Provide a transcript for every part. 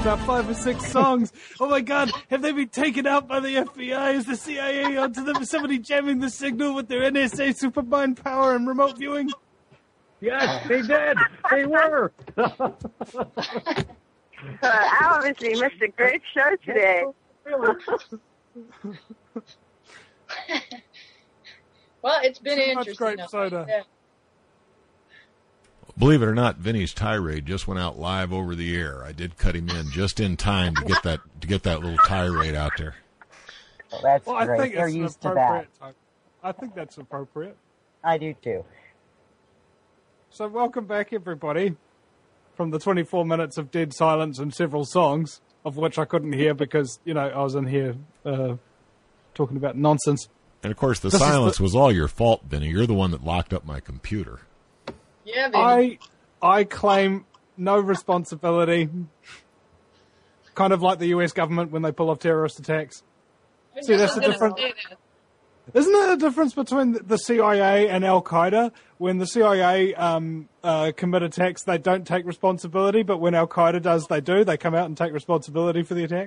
about 5 or 6 songs. Oh my God, have they been taken out by the FBI? Is the CIA onto them? Is somebody jamming the signal with their NSA supermind power and remote viewing? Yes, they did. They were. Obviously missed a great show today. Well, it's been Too interesting. much grape soda. Yeah. Believe it or not, Vinny's tirade just went out live over the air. I did cut him in just in time to get that little tirade out there. Well, that's Well, I great. think They're it's used to that. I think that's appropriate. I do too. So welcome back, everybody, from the 24 minutes of dead silence and several songs, of which I couldn't hear because, I was in here talking about nonsense. And, of course, the silence was all your fault, Vinny. You're the one that locked up my computer. Yeah, Vinny. I claim no responsibility, kind of like the U.S. government when they pull off terrorist attacks. See, that's the difference. Isn't there a difference between the CIA and Al-Qaeda? When the CIA commit attacks, they don't take responsibility, but when Al-Qaeda does, they do. They come out and take responsibility for the attack.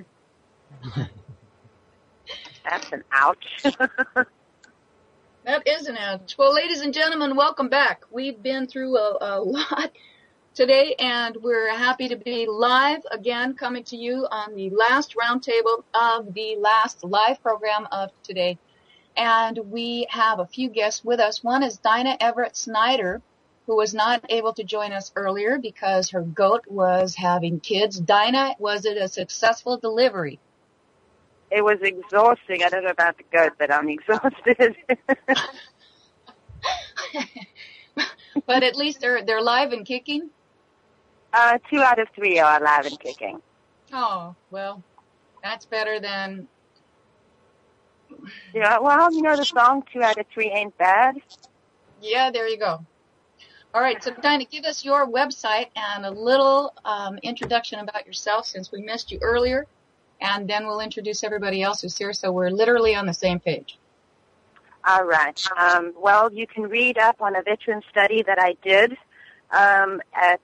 That's an ouch. That is an ouch. Well, ladies and gentlemen, welcome back. We've been through a lot today, and we're happy to be live again, coming to you on the last roundtable of the last live program of today. And we have a few guests with us. One is Dinah Everett Snyder, who was not able to join us earlier because her goat was having kids. Dinah, was it a successful delivery? It was exhausting. I don't know about the goat, but I'm exhausted. But at least they're live and kicking? 2 out of 3 are alive and kicking. Oh, well, that's better than... Yeah, well, the song 2 out of 3 ain't bad. Yeah, there you go. All right, so Dinah, give us your website and a little introduction about yourself since we missed you earlier, and then we'll introduce everybody else who's here so we're literally on the same page. All right. Well, you can read up on a veteran study that I did at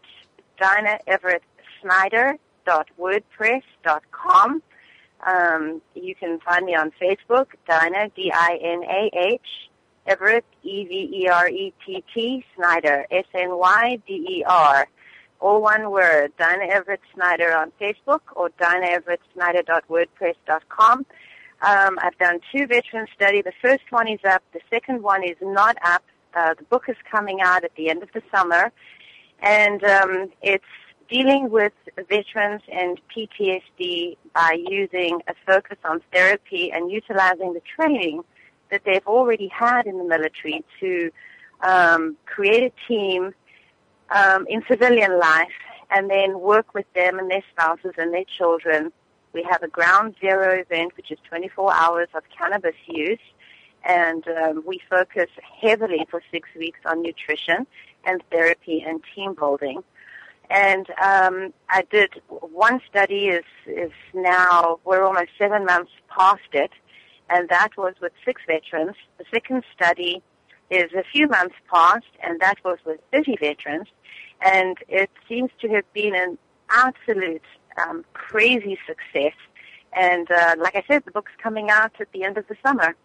DinahEverettSnyder.wordpress.com. You can find me on Facebook, Dinah, D-I-N-A-H, Everett, E-V-E-R-E-T-T, Snyder, S-N-Y-D-E-R. All one word, Dinah Everett Snyder on Facebook or DinahEverettSnyder.wordpress.com. I've done 2 veteran studies. The first one is up. The second one is not up. The book is coming out at the end of the summer. And it's dealing with veterans and PTSD by using a focus on therapy and utilizing the training that they've already had in the military to create a team in civilian life and then work with them and their spouses and their children. We have a ground zero event, which is 24 hours of cannabis use, and we focus heavily for 6 weeks on nutrition and therapy and team building. And I did one study is now, we're almost 7 months past it, and that was with 6 veterans. The second study is a few months past, and that was with 30 veterans. And it seems to have been an absolute crazy success. And like I said, the book's coming out at the end of the summer.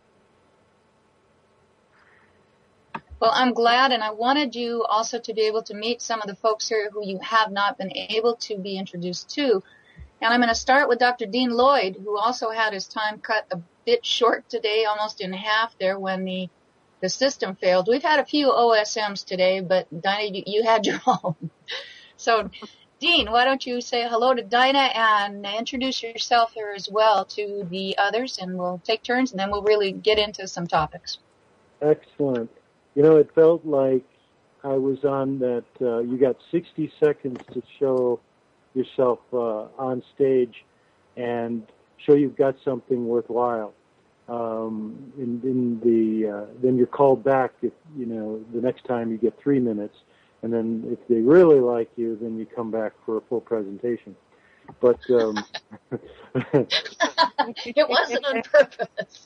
Well, I'm glad, and I wanted you also to be able to meet some of the folks here who you have not been able to be introduced to. And I'm going to start with Dr. Dean Lloyd, who also had his time cut a bit short today, almost in half there when the system failed. We've had a few OSMs today, but Dinah, you had your own. So, Dean, why don't you say hello to Dinah and introduce yourself here as well to the others, and we'll take turns, and then we'll really get into some topics. Excellent. It felt like I was on that, you got 60 seconds to show yourself on stage and show you've got something worthwhile. Then you're called back if, the next time you get 3 minutes. And then if they really like you, then you come back for a full presentation. But it wasn't on purpose.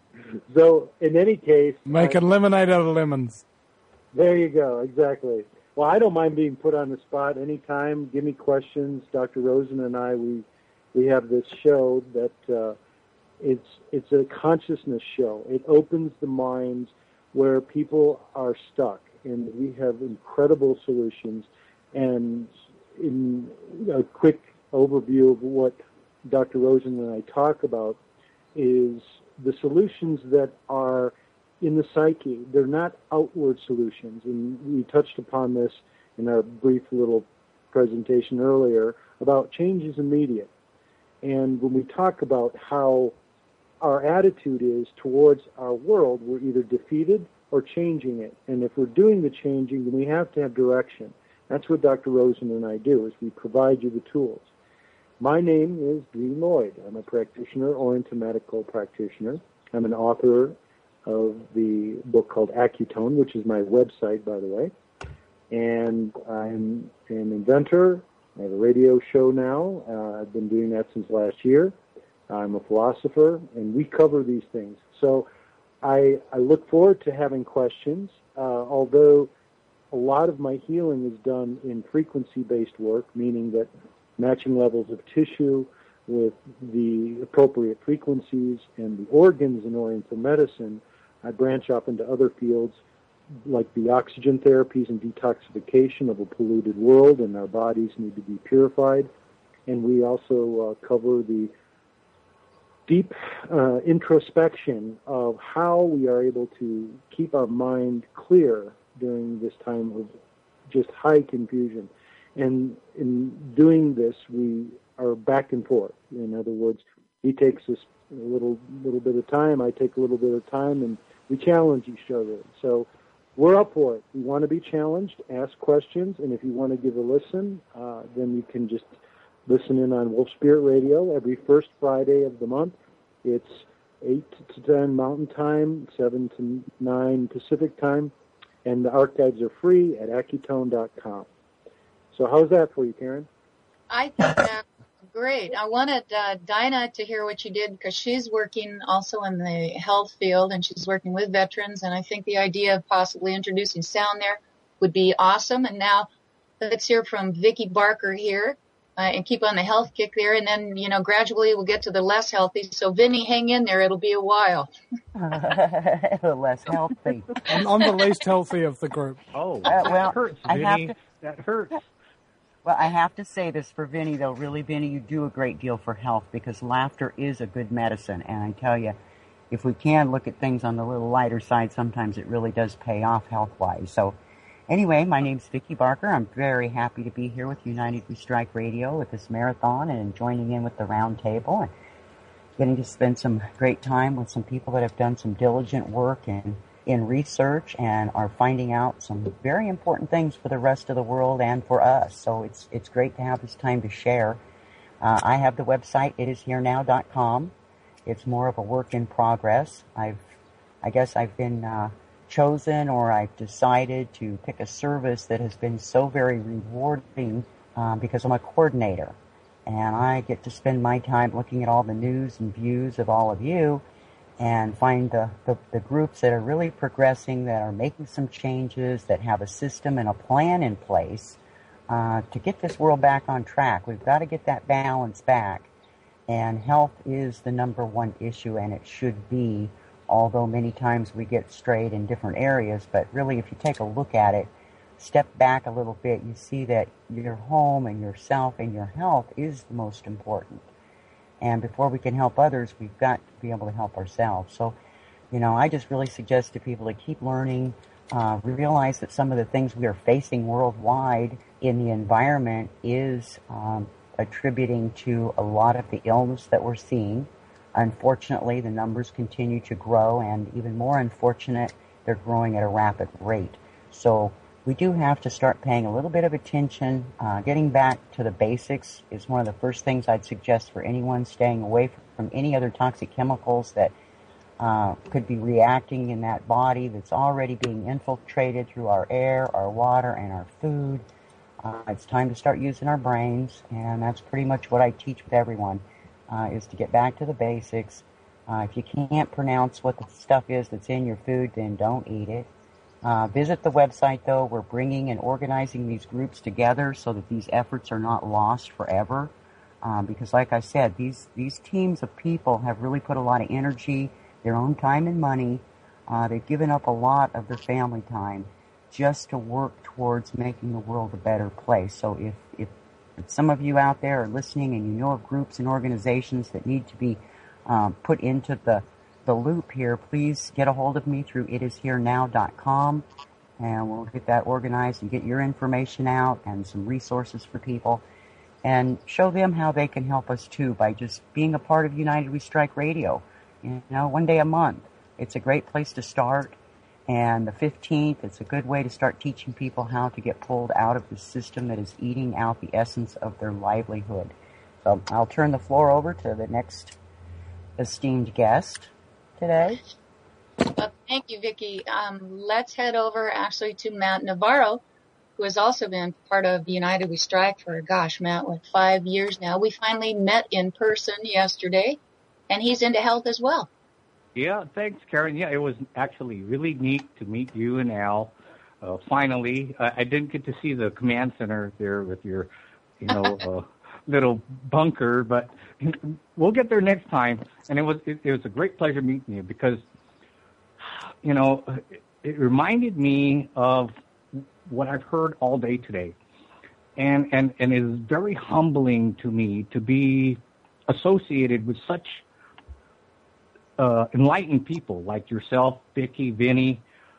So in any case, making lemonade out of lemons. There you go, exactly. Well, I don't mind being put on the spot anytime. Give me questions. Dr. Rosen and I, we have this show that it's a consciousness show. It opens the minds where people are stuck, and we have incredible solutions. And in a quick overview of what Dr. Rosen and I talk about is the solutions that are in the psyche. They're not outward solutions, and we touched upon this in our brief little presentation earlier about change is immediate. And when we talk about how our attitude is towards our world, we're either defeated or changing it. And if we're doing the changing, then we have to have direction. That's what Dr. Rosen and I do, is we provide you the tools. My name is Dean Lloyd. I'm a practitioner, Oriental medical practitioner. I'm an author of the book called Accutone, which is my website, by the way. And I'm an inventor. I have a radio show now. I've been doing that since last year. I'm a philosopher, and we cover these things. So I look forward to having questions, although a lot of my healing is done in frequency-based work, meaning that matching levels of tissue with the appropriate frequencies and the organs in Oriental medicine. I branch off into other fields like the oxygen therapies and detoxification of a polluted world, and our bodies need to be purified. And we also cover the deep introspection of how we are able to keep our mind clear during this time of just high confusion. And in doing this, we are back and forth. In other words, he takes us a little bit of time, I take a little bit of time, and we challenge each other. So we're up for it. We want to be challenged, ask questions, and if you want to give a listen, then you can just listen in on Wolf Spirit Radio every first Friday of the month. It's 8 to 10 Mountain Time, 7 to 9 Pacific Time, and the archives are free at Accutone.com. So how's that for you, Karen? I think that's great. I wanted Dinah to hear what you did because she's working also in the health field and she's working with veterans, and I think the idea of possibly introducing sound there would be awesome. And now let's hear from Vicki Barker here and keep on the health kick there, and then, gradually we'll get to the less healthy. So, Vinny, hang in there. It'll be a while. Less healthy. I'm the least healthy of the group. Oh, well, that hurts, Vinny. That hurts. Well, I have to say this for Vinny, though. Really, Vinny, you do a great deal for health because laughter is a good medicine. And I tell you, if we can look at things on the little lighter side, sometimes it really does pay off health-wise. So anyway, my name's Vicki Barker. I'm very happy to be here with United We Strike Radio with this marathon and joining in with the round table and getting to spend some great time with some people that have done some diligent work in research and are finding out some very important things for the rest of the world and for us. So it's great to have this time to share. I have the website, itisherenow.com. It's more of a work in progress. I guess I've been chosen, or I've decided to pick a service that has been so very rewarding because I'm a coordinator. And I get to spend my time looking at all the news and views of all of you and find the groups that are really progressing, that are making some changes, that have a system and a plan in place to get this world back on track. We've got to get that balance back. And health is the number one issue, and it should be, although many times we get strayed in different areas. But really, if you take a look at it, step back a little bit, you see that your home and yourself and your health is the most important. And before we can help others, we've got to be able to help ourselves. So, I just really suggest to people to keep learning, realize that some of the things we are facing worldwide in the environment is attributing to a lot of the illness that we're seeing. Unfortunately, the numbers continue to grow, and even more unfortunate, they're growing at a rapid rate. So we do have to start paying a little bit of attention. Getting back to the basics is one of the first things I'd suggest for anyone, staying away from any other toxic chemicals that could be reacting in that body that's already being infiltrated through our air, our water, and our food. It's time to start using our brains, and that's pretty much what I teach with everyone, is to get back to the basics. If you can't pronounce what the stuff is that's in your food, then don't eat it. Visit the website, though. We're bringing and organizing these groups together so that these efforts are not lost forever. Because like I said, these teams of people have really put a lot of energy, their own time and money. They've given up a lot of their family time just to work towards making the world a better place. So if some of you out there are listening and you know of groups and organizations that need to be put into the loop here, please get a hold of me through itisherenow.com, and we'll get that organized and get your information out and some resources for people, and show them how they can help us too by just being a part of United We Strike Radio. You know, one day a month. It's a great place to start. And the 15th, it's a good way to start teaching people how to get pulled out of the system that is eating out the essence of their livelihood. So I'll turn the floor over to the next esteemed guest today. Well, thank you, Vicki. Let's head over actually to Matt Navarro, who has also been part of United We Strike for, Matt, 5 years now. We finally met in person yesterday, and he's into health as well. Yeah, thanks, Karen. Yeah, it was actually really neat to meet you and Al. Finally, I didn't get to see the command center there with your, little bunker, but we'll get there next time. And it was a great pleasure meeting you because, it reminded me of what I've heard all day today, and it is very humbling to me to be associated with such enlightened people like yourself, Vicki, Vinny,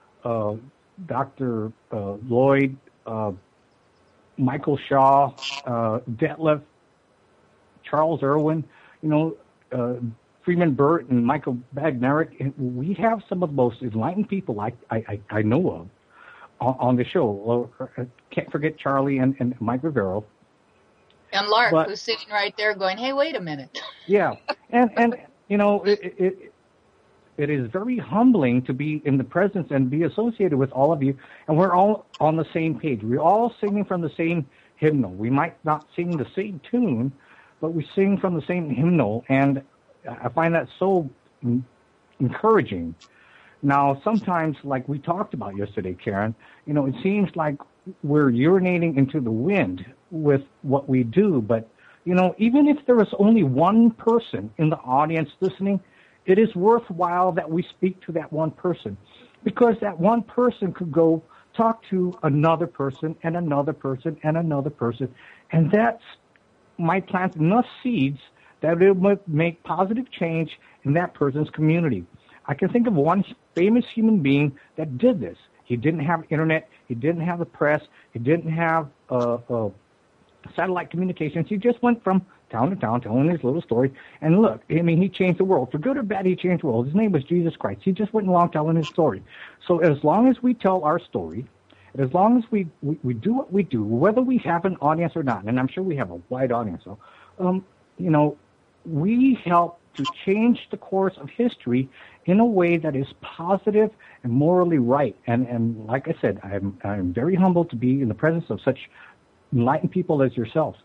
Dr. Lloyd, Michael Shaw, Detlef, Charles Irwin, Freeman Burt and Michael Bagnerick. We have some of the most enlightened people I know of on the show. Can't forget Charlie and Mike Rivero. And Lark, who's sitting right there going, hey, wait a minute. Yeah. And it is very humbling to be in the presence and be associated with all of you. And we're all on the same page. We're all singing from the same hymnal. We might not sing the same tune, but we sing from the same hymnal. And I find that so encouraging. Now, sometimes, like we talked about yesterday, Karen, it seems like we're urinating into the wind with what we do. But, even if there is only one person in the audience listening, it is worthwhile that we speak to that one person, because that one person could go talk to another person and another person and another person. And that's might plant enough seeds that it would make positive change in that person's community. I can think of one famous human being that did this. He didn't have internet. He didn't have the press. He didn't have satellite communications. He just went from town to town telling his little story. And look, he changed the world. For good or bad, he changed the world. His name was Jesus Christ. He just went along telling his story. So as long as we tell our story, and as long as we do what we do, whether we have an audience or not, and I'm sure we have a wide audience, so, we help to change the course of history in a way that is positive and morally right. And like I said, I'm very humbled to be in the presence of such enlightened people as yourselves.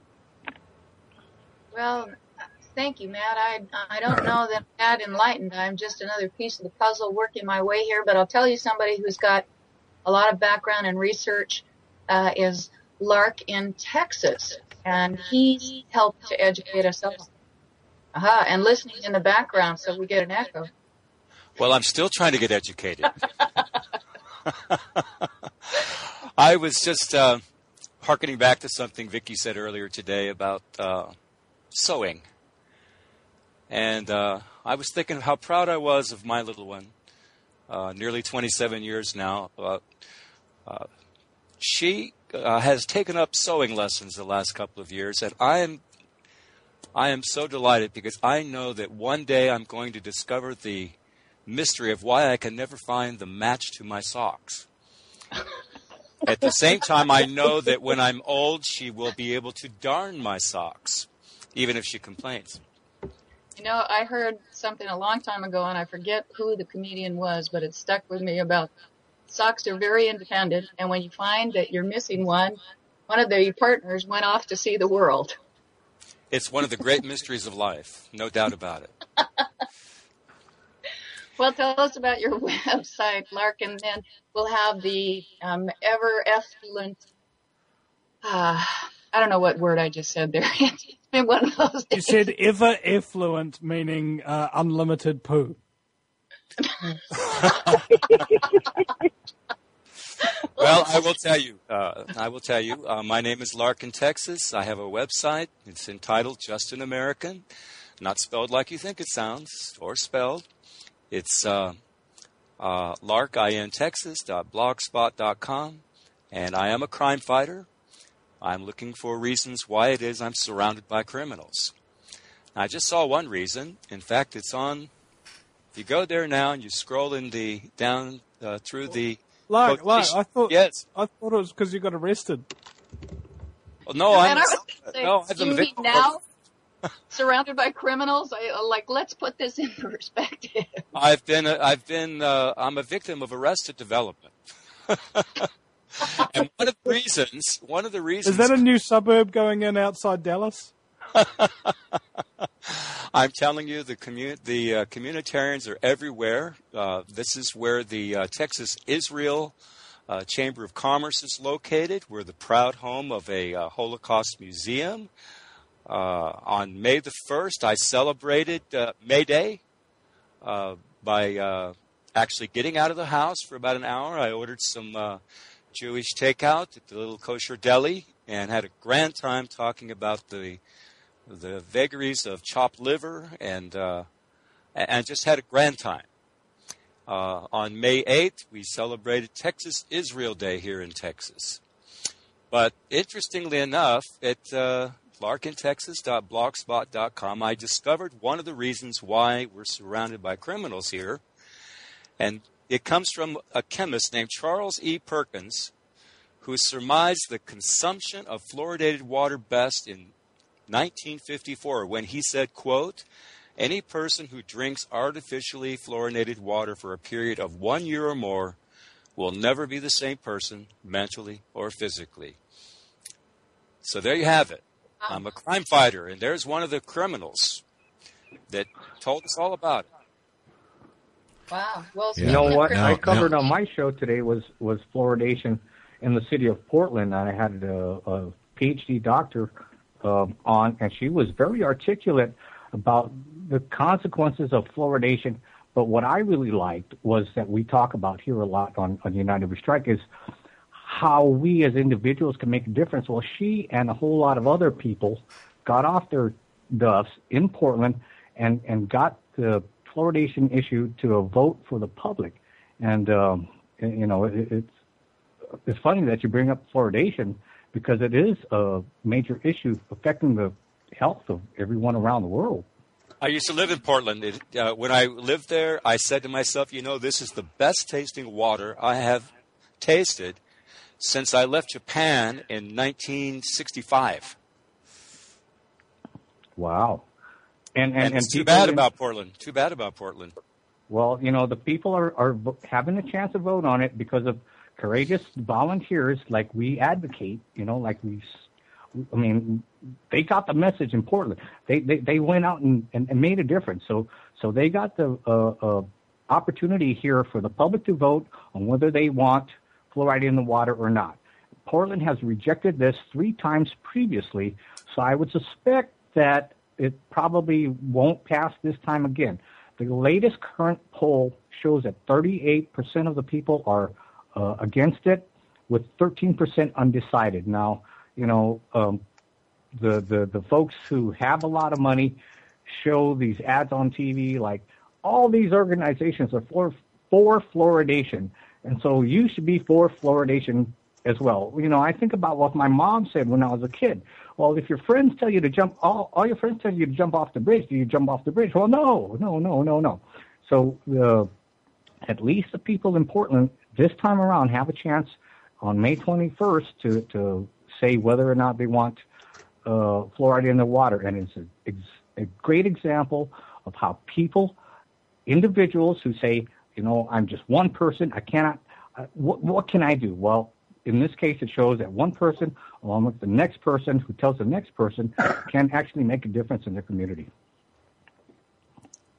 Well, thank you, Matt. I don't know that I'm that enlightened. I'm just another piece of the puzzle working my way here. But I'll tell you, somebody who's got a lot of background in research is Lark in Texas, and he helped to educate us all. And listening in the background, so we get an echo. Well, I'm still trying to get educated. I was just hearkening back to something Vicki said earlier today about sewing. And I was thinking how proud I was of my little one, nearly 27 years now. She has taken up sewing lessons the last couple of years, and I am so delighted because I know that one day I'm going to discover the mystery of why I can never find the match to my socks. At the same time, I know that when I'm old, she will be able to darn my socks, even if she complains. I heard something a long time ago, and I forget who the comedian was, but it stuck with me about socks are very independent, and when you find that you're missing one of the partners went off to see the world. It's one of the great mysteries of life, no doubt about it. Well, tell us about your website, Lark, and then we'll have the ever effluent. I don't know what word I just said there. It's been one of those days. You said ever effluent, meaning unlimited poo. Well, I will tell you. My name is Lark in Texas. I have a website. It's entitled Just an American, not spelled like you think it sounds, or spelled. It's larkintexas.blogspot.com, and I am a crime fighter. I'm looking for reasons why it is I'm surrounded by criminals. I just saw one reason. In fact, it's on. If you go there now and you scroll down through the. Lark, I thought it was because you got arrested. Well, no, I've been victim now. Surrounded by criminals, let's put this in perspective. I'm a victim of arrested development. And one of the reasons. Is that a new suburb going in outside Dallas? I'm telling you, the communitarians are everywhere. This is where the Texas Israel Chamber of Commerce is located. We're the proud home of a Holocaust museum. On May the 1st, I celebrated May Day by actually getting out of the house for about an hour. I ordered some Jewish takeout at the little kosher deli and had a grand time talking about the vagaries of chopped liver and just had a grand time. On May 8th, we celebrated Texas Israel Day here in Texas. But interestingly enough, at larkintexas.blogspot.com, I discovered one of the reasons why we're surrounded by criminals here. And it comes from a chemist named Charles E. Perkins, who surmised the consumption of fluoridated water best in 1954 when he said, quote, "Any person who drinks artificially fluoridated water for a period of 1 year or more will never be the same person mentally or physically." So there you have it. I'm a crime fighter, and there's one of the criminals that told us all about it. Wow. Well, you know what I covered on my show today was fluoridation in the city of Portland. I had a PhD doctor on, and she was very articulate about the consequences of fluoridation. But what I really liked was that we talk about here a lot on United We Strike is how we as individuals can make a difference. Well, she and a whole lot of other people got off their duffs in Portland and got the fluoridation issue to a vote for the public. And, it's funny that you bring up fluoridation because it is a major issue affecting the health of everyone around the world. I used to live in Portland. When I lived there, I said to myself, this is the best tasting water I have tasted since I left Japan in 1965. Wow. And it's too bad about Portland. Too bad about Portland. Well, the people are having a chance to vote on it because of courageous volunteers like we advocate, they got the message in Portland. They went out and made a difference. So they got the opportunity here for the public to vote on whether they want fluoride in the water or not. Portland has rejected this 3 times previously, so I would suspect that it probably won't pass this time again. The latest current poll shows that 38% of the people are against it, with 13% undecided. Now, the folks who have a lot of money show these ads on TV, like all these organizations are for fluoridation, and so you should be for fluoridation as well. I think about what my mom said when I was a kid. Well, if your friends tell you to jump, all your friends tell you to jump off the bridge, do you jump off the bridge? Well, no. So at least the people in Portland this time around have a chance on May 21st to say whether or not they want fluoride in the water. And it's a great example of how individuals who say, I'm just one person, I cannot, what can I do? Well, in this case, it shows that one person, along with the next person who tells the next person, can actually make a difference in their community.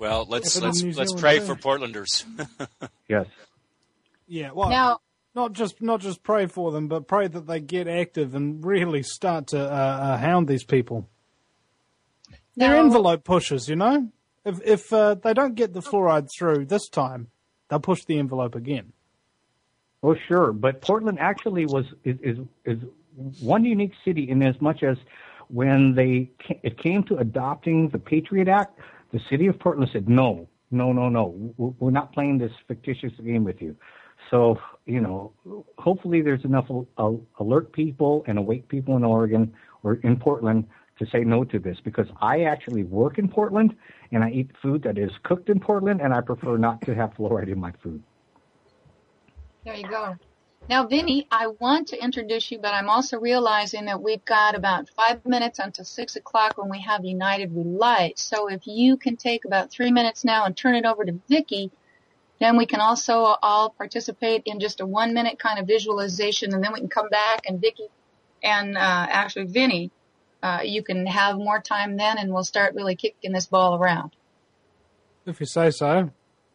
Well, let's New Zealand pray too. for Portlanders. Yes. Yeah, well, Now, not just pray for them, but pray that they get active and really start to hound these people. They're Now- envelope pushers, you know. If they don't get the fluoride through this time, they'll push the envelope again. Well, sure, but Portland actually is one unique city in as much as when it came to adopting the Patriot Act, the city of Portland said no, we're not playing this fictitious game with you. So, hopefully there's enough alert people and awake people in Oregon or in Portland to say no to this, because I actually work in Portland and I eat food that is cooked in Portland, and I prefer not to have fluoride in my food. there you go. Now, Vinny, I want to introduce you, but I'm also realizing that we've got about 5 minutes until 6 o'clock when we have United We Light. So if you can take about 3 minutes now and turn it over to Vicki, then we can also all participate in just a 1 minute kind of visualization, and then we can come back, and Vicki and actually Vinny, you can have more time then, and we'll start really kicking this ball around. If you say so.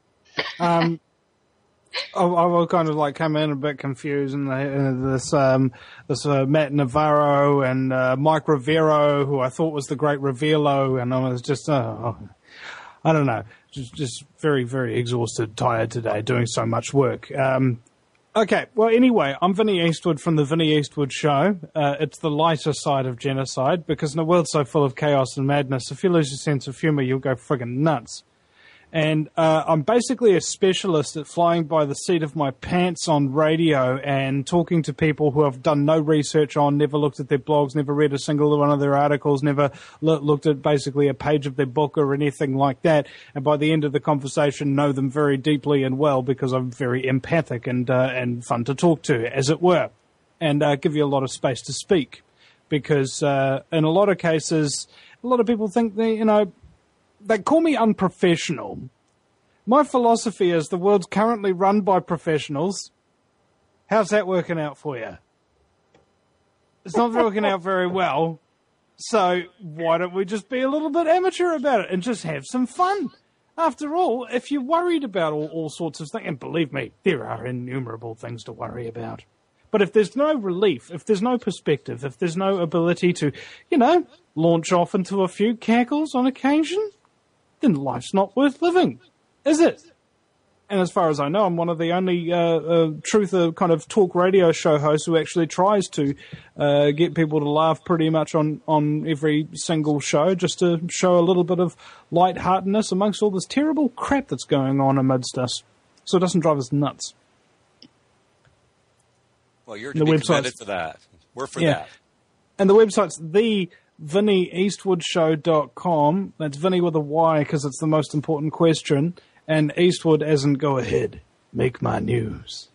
I will kind of like come in a bit confused, and this Matt Navarro and Mike Rivero, who I thought was the great Revealo, and I was just I don't know, just very, very exhausted, tired today, doing so much work. Okay, well, anyway, I'm Vinny Eastwood from the Vinny Eastwood Show. It's the lighter side of genocide, because in a world so full of chaos and madness, if you lose your sense of humor, you'll go friggin' nuts. And I'm basically a specialist at flying by the seat of my pants on radio and talking to people who have done no research on, never looked at their blogs, never read a single one of their articles, never looked at basically a page of their book or anything like that. And by the end of the conversation, know them very deeply and well, because I'm very empathic and fun to talk to, as it were, and give you a lot of space to speak. Because in a lot of cases, a lot of people think that, they call me unprofessional. My philosophy is the world's currently run by professionals. How's that working out for you? It's not working out very well. So why don't we just be a little bit amateur about it and just have some fun? After all, if you're worried about all sorts of things, and believe me, there are innumerable things to worry about. But if there's no relief, if there's no perspective, if there's no ability to, launch off into a few cackles on occasion, then life's not worth living, is it? And as far as I know, I'm one of the only truther kind of talk radio show hosts who actually tries to get people to laugh pretty much on every single show, just to show a little bit of lightheartedness amongst all this terrible crap that's going on amidst us, so it doesn't drive us nuts. Well, you're to be committed to that. We're for that. And the website's VinnyEastwoodShow.com. That's Vinny with a Y, because it's the most important question. And Eastwood as in go ahead, make my news.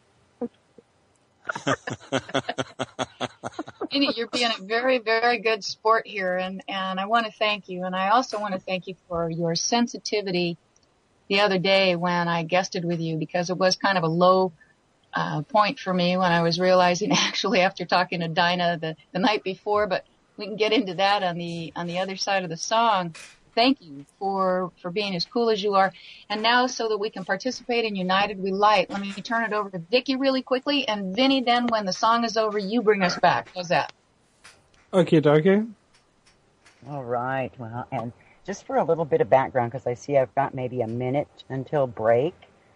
Vinny, you're being a very, very good sport here, and I want to thank you. And I also want to thank you for your sensitivity the other day when I guested with you, because it was kind of a low point for me when I was realizing, actually, after talking to Dinah the night before, but we can get into that on the other side of the song. Thank you for being as cool as you are. And now, so that we can participate in United We Light, let me turn it over to Vicki really quickly. And Vinny, then when the song is over, you bring us back. How's that? Okay, dokie. All right. Well, and just for a little bit of background, because I see I've got maybe a minute until break.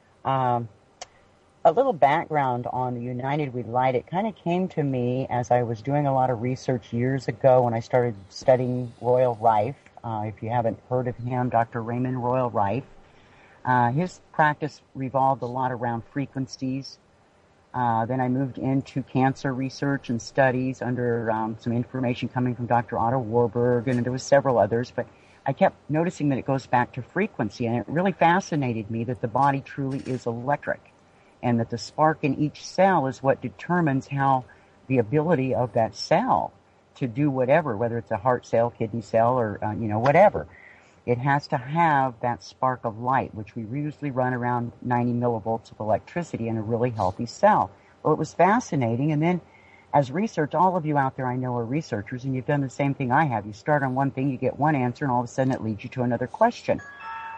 A little background on the United We Light. It kind of came to me as I was doing a lot of research years ago when I started studying Royal Rife. If you haven't heard of him, Dr. Raymond Royal Rife. His practice revolved a lot around frequencies. Then I moved into cancer research and studies under some information coming from Dr. Otto Warburg, and there was several others, but I kept noticing that it goes back to frequency, and it really fascinated me that the body truly is electric, and that the spark in each cell is what determines how the ability of that cell to do whatever, whether it's a heart cell, kidney cell, or, whatever. It has to have that spark of light, which we usually run around 90 millivolts of electricity in a really healthy cell. Well, it was fascinating. And then as research, all of you out there I know are researchers, and you've done the same thing I have. You start on one thing, you get one answer, and all of a sudden it leads you to another question.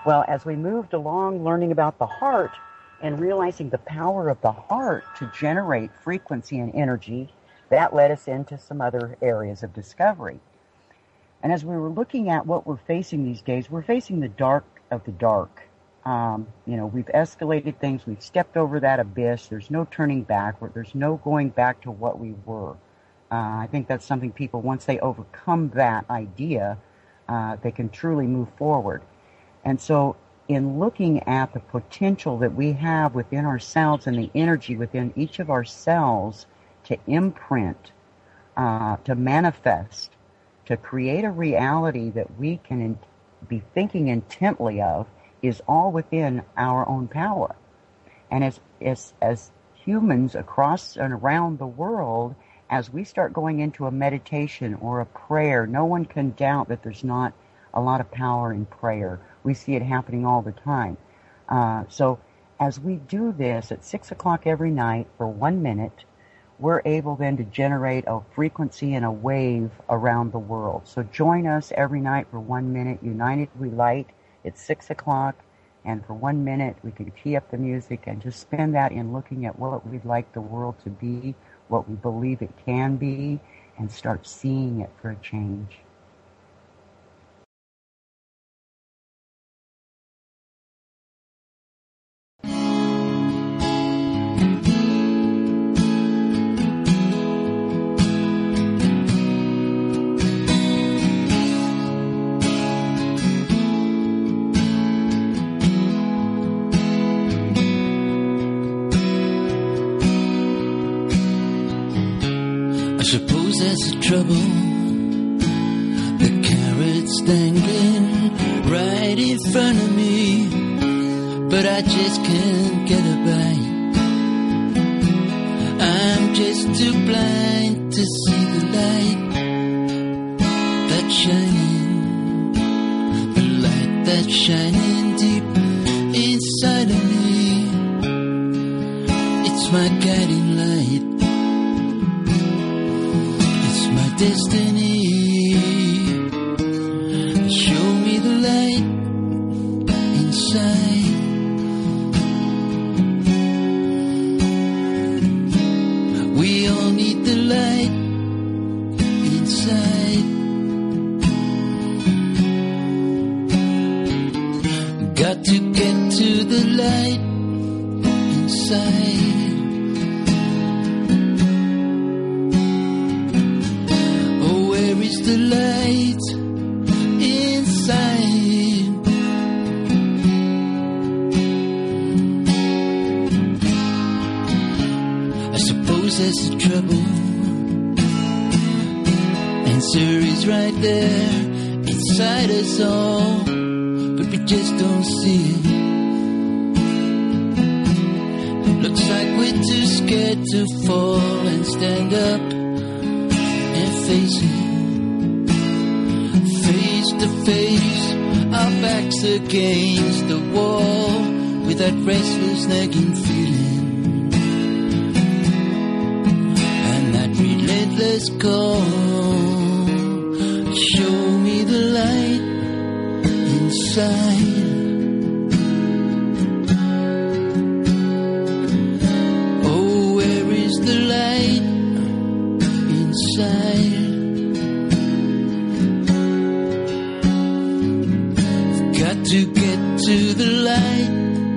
Well, as we moved along learning about the heart and realizing the power of the heart to generate frequency and energy, that led us into some other areas of discovery. And as we were looking at what we're facing these days, we're facing the dark of the dark. We've escalated things. We've stepped over that abyss. There's no turning back. There's no going back to what we were. I think that's something people, once they overcome that idea, they can truly move forward. And so in looking at the potential that we have within ourselves and the energy within each of our cells to imprint, to manifest, to create a reality that we can be thinking intently of, is all within our own power. And as humans across and around the world, as we start going into a meditation or a prayer, no one can doubt that there's not a lot of power in prayer. We see it happening all the time. So as we do this at 6 o'clock every night for 1 minute, we're able then to generate a frequency and a wave around the world. So join us every night for 1 minute. United We Light. It's 6 o'clock, and for 1 minute we can key up the music and just spend that in looking at what we'd like the world to be, what we believe it can be, and start seeing it for a change. There's a trouble, the carrot's dangling right in front of me, but I just can't get a bite. I'm just too blind to see the light that's shining, the light that's shining deep inside of me. It's my guiding light, destiny. Show me the light inside. We all need the light inside. Got to get to the light inside. The light inside. I suppose that's the trouble. Answer is right there inside us all, but we just don't see it. Looks like we're too scared to fall and stand up and face it. Face to face, our backs against the wall, with that restless nagging feeling and that relentless call. Show me the light inside. Oh, where is the light inside? To get to the light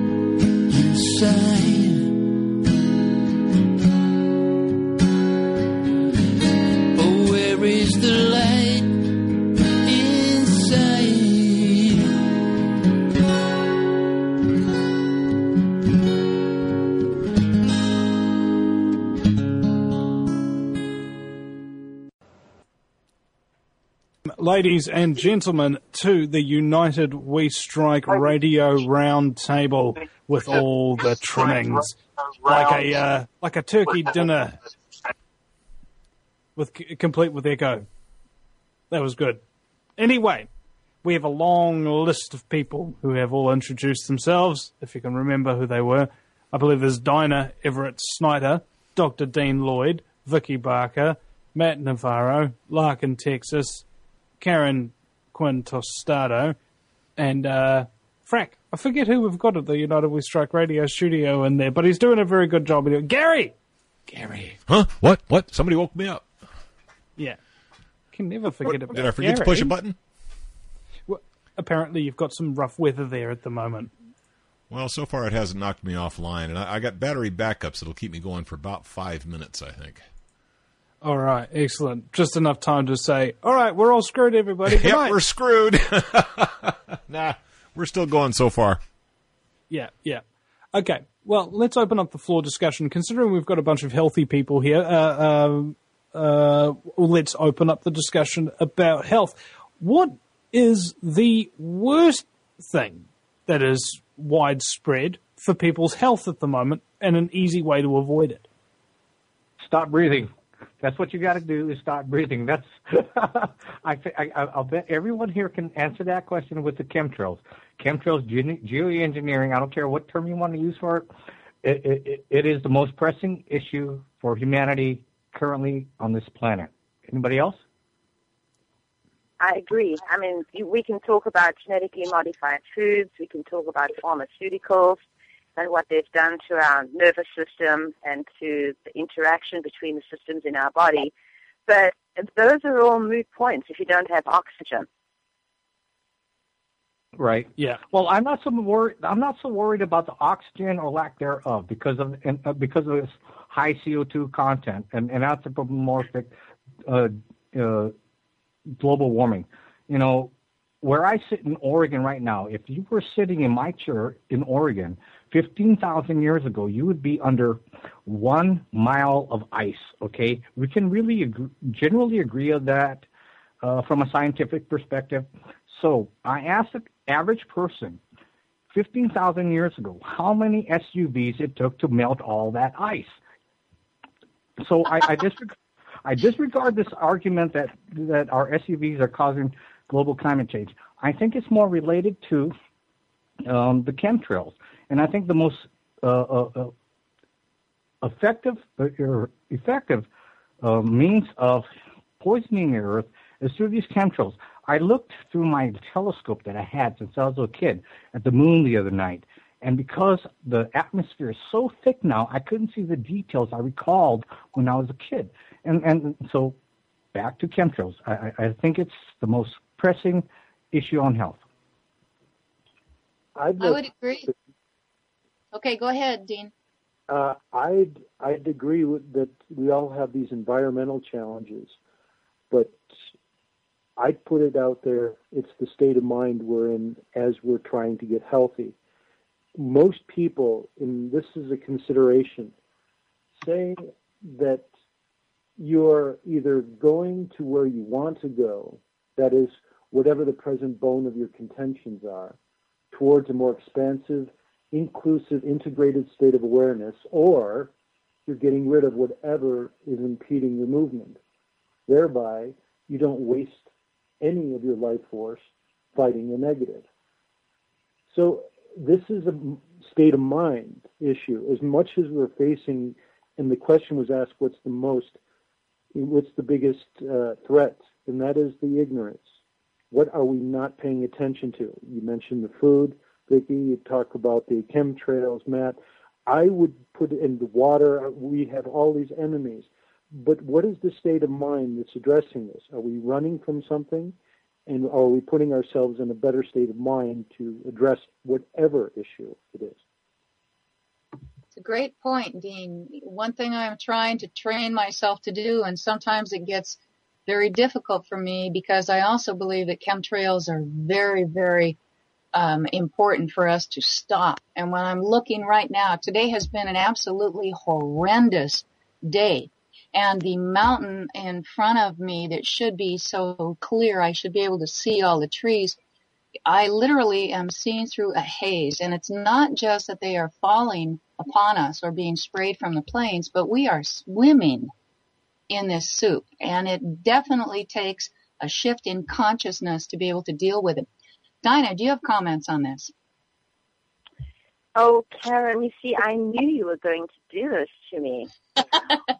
inside. Oh, where is the light inside? Ladies and gentlemen, to the United We Strike Radio Roundtable with all the trimmings, like a turkey dinner, complete with echo. That was good. Anyway, we have a long list of people who have all introduced themselves, if you can remember who they were. I believe there's Dinah Everett Snyder, Dr. Dean Lloyd, Vicky Barker, Matt Navarro, Larkin, Texas, Karen Quinn Tostado, and Frack. I forget who we've got at the United We Strike Radio studio in there, but he's doing a very good job. Gary! Huh? What? Somebody woke me up. Yeah. Can never forget about Did I forget to push a button? Well, apparently you've got some rough weather there at the moment. Well, so far it hasn't knocked me offline, and I got battery backups that'll keep me going for about 5 minutes, I think. All right, excellent. Just enough time to say, all right, we're all screwed, everybody. Good Yep, night. we're screwed. Nah, we're still going so far. Yeah. Okay, well, let's open up the floor discussion. Considering we've got a bunch of healthy people here, let's open up the discussion about health. What is the worst thing that is widespread for people's health at the moment, and an easy way to avoid it? Stop breathing. That's what you got to do, is stop breathing. That's I'll bet everyone here can answer that question with the chemtrails. Chemtrails, geoengineering, I don't care what term you want to use for it. It is the most pressing issue for humanity currently on this planet. Anybody else? I agree. I mean, we can talk about genetically modified foods. We can talk about pharmaceuticals and what they've done to our nervous system and to the interaction between the systems in our body. But those are all moot points if you don't have oxygen. Right. Yeah. Well, I'm not so worried about the oxygen or lack thereof because of its high CO2 content and anthropomorphic global warming. You know, where I sit in Oregon right now, if you were sitting in my chair in Oregon 15,000 years ago, you would be under 1 mile of ice, okay? We can really generally agree on that from a scientific perspective. So I asked the average person 15,000 years ago how many SUVs it took to melt all that ice. So I disregard this argument that our SUVs are causing global climate change. I think it's more related to the chemtrails. And I think the most effective means of poisoning the earth is through these chemtrails. I looked through my telescope that I had since I was a kid at the moon the other night. And because the atmosphere is so thick now, I couldn't see the details I recalled when I was a kid. And so back to chemtrails. I think it's the most pressing issue on health. I would agree. Okay, go ahead, Dean. I'd agree with that. We all have these environmental challenges, but I'd put it out there. It's the state of mind we're in as we're trying to get healthy. Most people, and this is a consideration, say that you're either going to where you want to go, that is, whatever the present bone of your contentions are, towards a more expansive, inclusive, integrated state of awareness, or you're getting rid of whatever is impeding your movement. Thereby, you don't waste any of your life force fighting the negative. So this is a state of mind issue. As much as we're facing, and the question was asked, what's the biggest threat? And that is the ignorance. What are we not paying attention to? You mentioned the food, Vicki. You talk about the chemtrails, Matt. I would put it in the water. We have all these enemies. But what is the state of mind that's addressing this? Are we running from something? And are we putting ourselves in a better state of mind to address whatever issue it is? It's a great point, Dean. One thing I'm trying to train myself to do, and sometimes it gets very difficult for me because I also believe that chemtrails are very, very important for us to stop. And when I'm looking right now, today has been an absolutely horrendous day. And the mountain in front of me that should be so clear, I should be able to see all the trees. I literally am seeing through a haze. And it's not just that they are falling upon us or being sprayed from the planes, but we are swimming in this soup. And it definitely takes a shift in consciousness to be able to deal with it. Dinah, do you have comments on this? Oh, Karen, you see, I knew you were going to do this to me.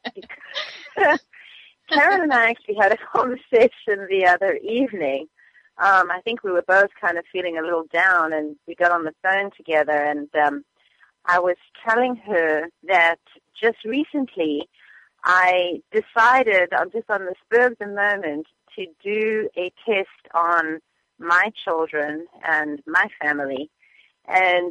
Karen and I actually had a conversation the other evening I think we were both kind of feeling a little down, and we got on the phone together, and I was telling her that just recently I decided, just on the spur of the moment, to do a test on my children and my family, and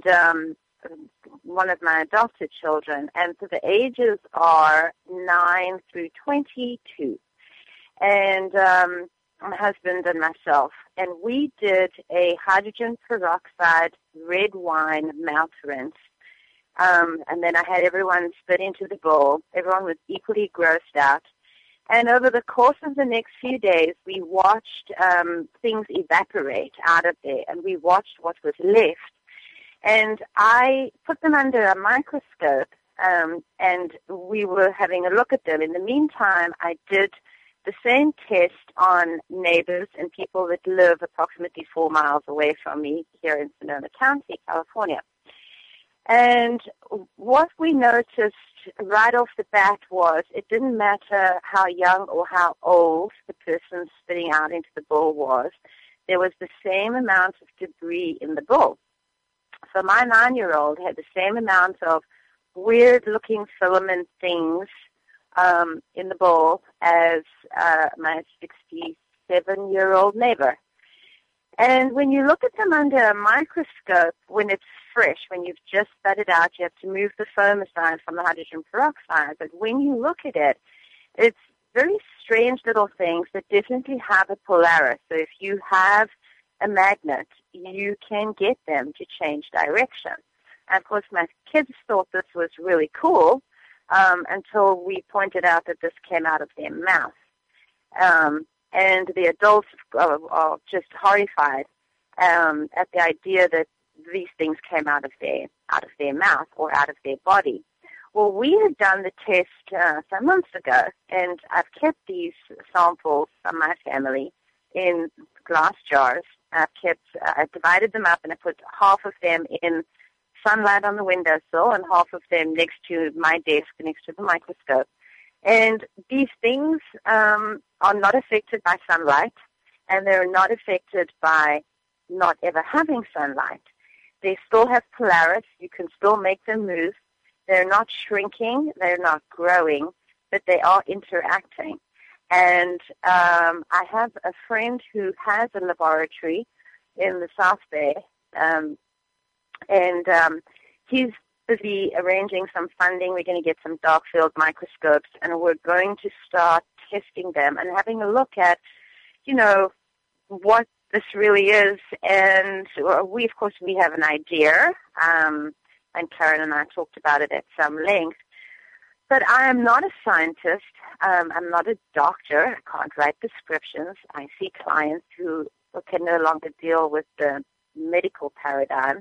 one of my adopted children. And so the ages are 9 through 22. And my husband and myself. And we did a hydrogen peroxide red wine mouth rinse. And then I had everyone spit into the bowl. Everyone was equally grossed out. And over the course of the next few days, we watched things evaporate out of there, and we watched what was left. And I put them under a microscope, and we were having a look at them. In the meantime, I did the same test on neighbors and people that live approximately 4 miles away from me here in Sonoma County, California. And what we noticed right off the bat was it didn't matter how young or how old the person spitting out into the bowl was. There was the same amount of debris in the bowl. So my 9-year-old had the same amount of weird-looking filament things in the bowl as my 67-year-old neighbor. And when you look at them under a microscope, when it's fresh, when you've just spat it out, you have to move the foam aside from the hydrogen peroxide. But when you look at it, it's very strange little things that definitely have a polarity. So if you have a magnet, you can get them to change direction. And of course, my kids thought this was really cool until we pointed out that this came out of their mouth. And the adults are just horrified at the idea that these things came out of their mouth or out of their body. Well, we had done the test some months ago, and I've kept these samples from my family in glass jars. I divided them up, and I put half of them in sunlight on the windowsill and half of them next to my desk, next to the microscope. And these things are not affected by sunlight, and they're not affected by not ever having sunlight. They still have polarity. You can still make them move. They're not shrinking. They're not growing, but they are interacting. And I have a friend who has a laboratory in the South Bay, and he's busy arranging some funding. We're going to get some dark field microscopes, and we're going to start testing them and having a look at, what this really is. And we have an idea, and Karen and I talked about it at some length. But I am not a scientist. I'm not a doctor. I can't write prescriptions. I see clients who can no longer deal with the medical paradigm.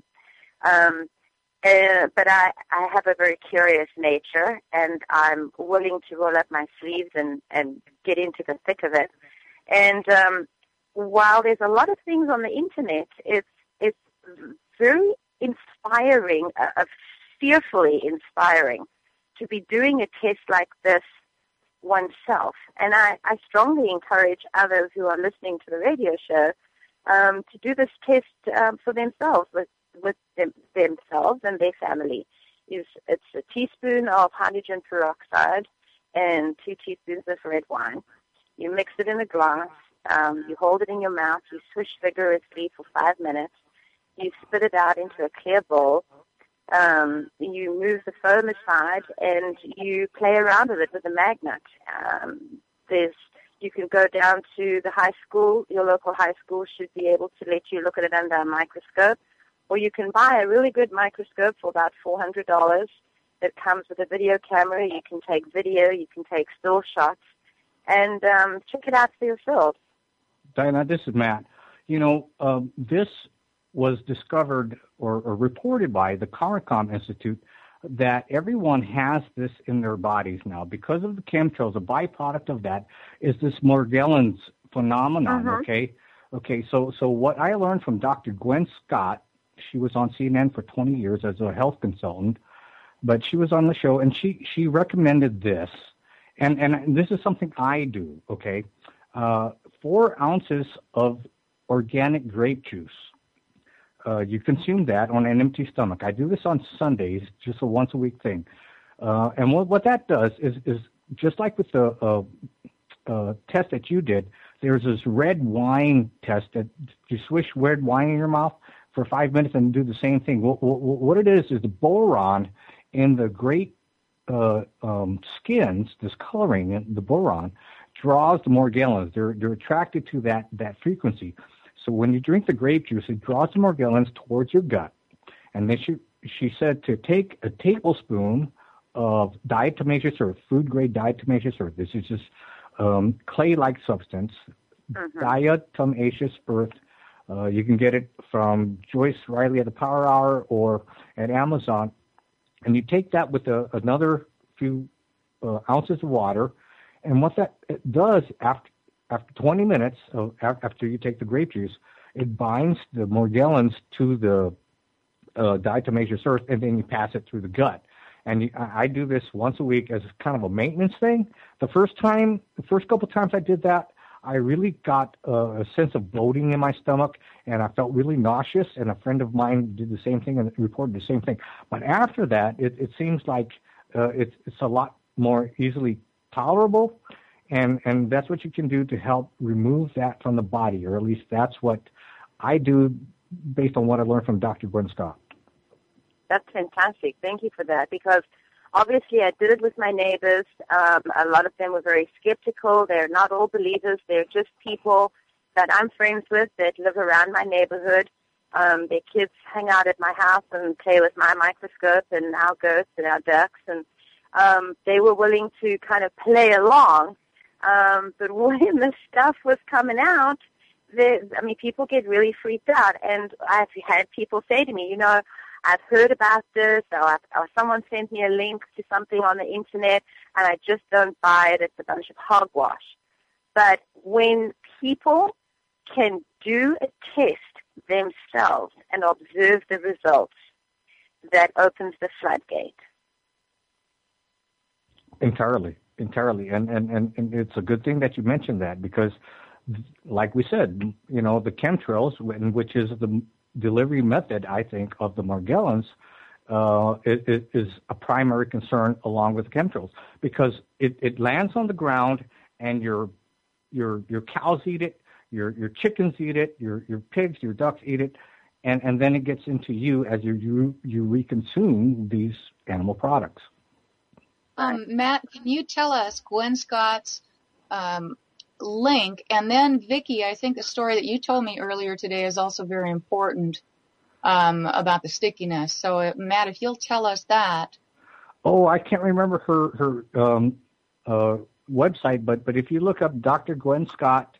But I have a very curious nature, and I'm willing to roll up my sleeves and get into the thick of it. And while there's a lot of things on the internet, it's very inspiring, fearfully inspiring, to be doing a test like this oneself. And I strongly encourage others who are listening to the radio show to do this test for themselves, with themselves and their family. It's a teaspoon of hydrogen peroxide and 2 teaspoons of red wine. You mix it in a glass. You hold it in your mouth. You swish vigorously for 5 minutes. You spit it out into a clear bowl. You move the foam aside, and you play around with it with a magnet. You can go down to the high school. Your local high school should be able to let you look at it under a microscope. Or you can buy a really good microscope for about $400 that comes with a video camera. You can take video, you can take still shots, and check it out for yourself. Diana, this is Matt. This was discovered or reported by the CARICOM Institute that everyone has this in their bodies now. Because of the chemtrails, a byproduct of that is this Morgellons phenomenon, okay? Okay, so what I learned from Dr. Gwen Scott, she was on CNN for 20 years as a health consultant, but she was on the show, and she recommended this, and this is something I do, okay? 4 ounces of organic grape juice. You consume that on an empty stomach. I do this on Sundays, just a once-a-week thing. And what that does is just like with the test that you did, there's this red wine test that you swish red wine in your mouth for 5 minutes and do the same thing. What it is the boron in the grape skins, this coloring, the boron, draws the morgellons. They're attracted to that frequency. So when you drink the grape juice, it draws the morgellons towards your gut. And then she said to take a tablespoon of diatomaceous earth, food-grade diatomaceous earth. This is just clay-like substance, diatomaceous earth. You can get it from Joyce Riley at the Power Hour or at Amazon. And you take that with another few ounces of water. And what that does after 20 minutes, after you take the grape juice, it binds the morgellons to the diatomaceous earth, and then you pass it through the gut. And I do this once a week as kind of a maintenance thing. The first couple times I did that, I really got a sense of bloating in my stomach, and I felt really nauseous, and a friend of mine did the same thing and reported the same thing. But after that, it seems like it's a lot more easily tolerable, and that's what you can do to help remove that from the body, or at least that's what I do based on what I learned from Dr. Gwen Scott. That's fantastic. Thank you for that, because obviously I did it with my neighbors. A lot of them were very skeptical. They're not all believers. They're just people that I'm friends with that live around my neighborhood. Their kids hang out at my house and play with my microscope and our goats and our ducks, and they were willing to kind of play along. But when the stuff was coming out, people get really freaked out. And I've had people say to me, I've heard about this, or someone sent me a link to something on the internet, and I just don't buy it. It's a bunch of hogwash. But when people can do a test themselves and observe the results, that opens the floodgate. Entirely. And it's a good thing that you mentioned that, because like we said, the chemtrails, which is the delivery method, I think, of the morgellons, is a primary concern along with chemtrails, because it lands on the ground and your cows eat it, your chickens eat it, your pigs, your ducks eat it, and then it gets into you as you reconsume these animal products. Matt, can you tell us Gwen Scott's link? And then Vicki, I think the story that you told me earlier today is also very important about the stickiness. So Matt, if you'll tell us that. Oh, I can't remember her website, but if you look up Dr. Gwen Scott,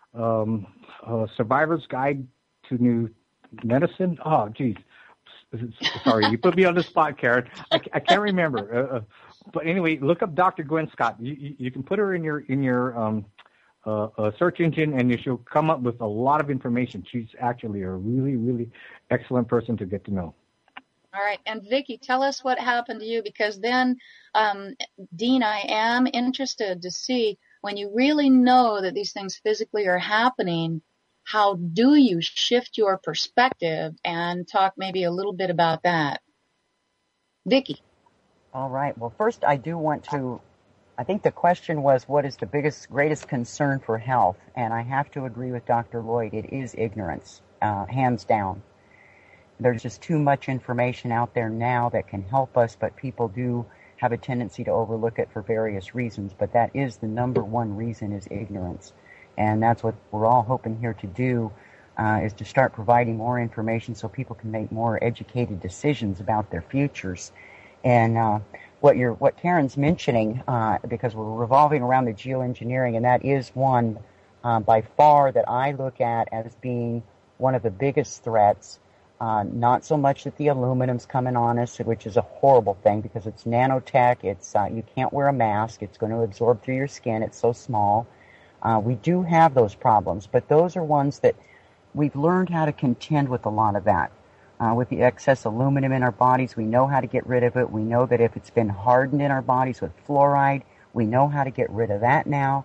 Survivor's Guide to New Medicine. Oh, geez. Sorry, you put me on the spot, Karen. I can't remember. But anyway, look up Dr. Gwen Scott. You can put her in your search engine, and she'll come up with a lot of information. She's actually a really, really excellent person to get to know. All right. And Vicki, tell us what happened to you, because then, Dean, I am interested to see, when you really know that these things physically are happening, how do you shift your perspective, and talk maybe a little bit about that. Vicki. All right. Well, first I do want to, I think the question was, what is the greatest concern for health? And I have to agree with Dr. Lloyd. It is ignorance, hands down. There's just too much information out there now that can help us, but people do have a tendency to overlook it for various reasons. But that is the number one reason, is ignorance. And that's what we're all hoping here to do, is to start providing more information so people can make more educated decisions about their futures. And what Karen's mentioning, because we're revolving around the geoengineering, and that is one by far that I look at as being one of the biggest threats. Not so much that the aluminum's coming on us, which is a horrible thing because it's nanotech. It's you can't wear a mask. It's going to absorb through your skin. It's so small. We do have those problems, but those are ones that we've learned how to contend with a lot of that. With the excess aluminum in our bodies, we know how to get rid of it. We know that if it's been hardened in our bodies with fluoride, we know how to get rid of that now.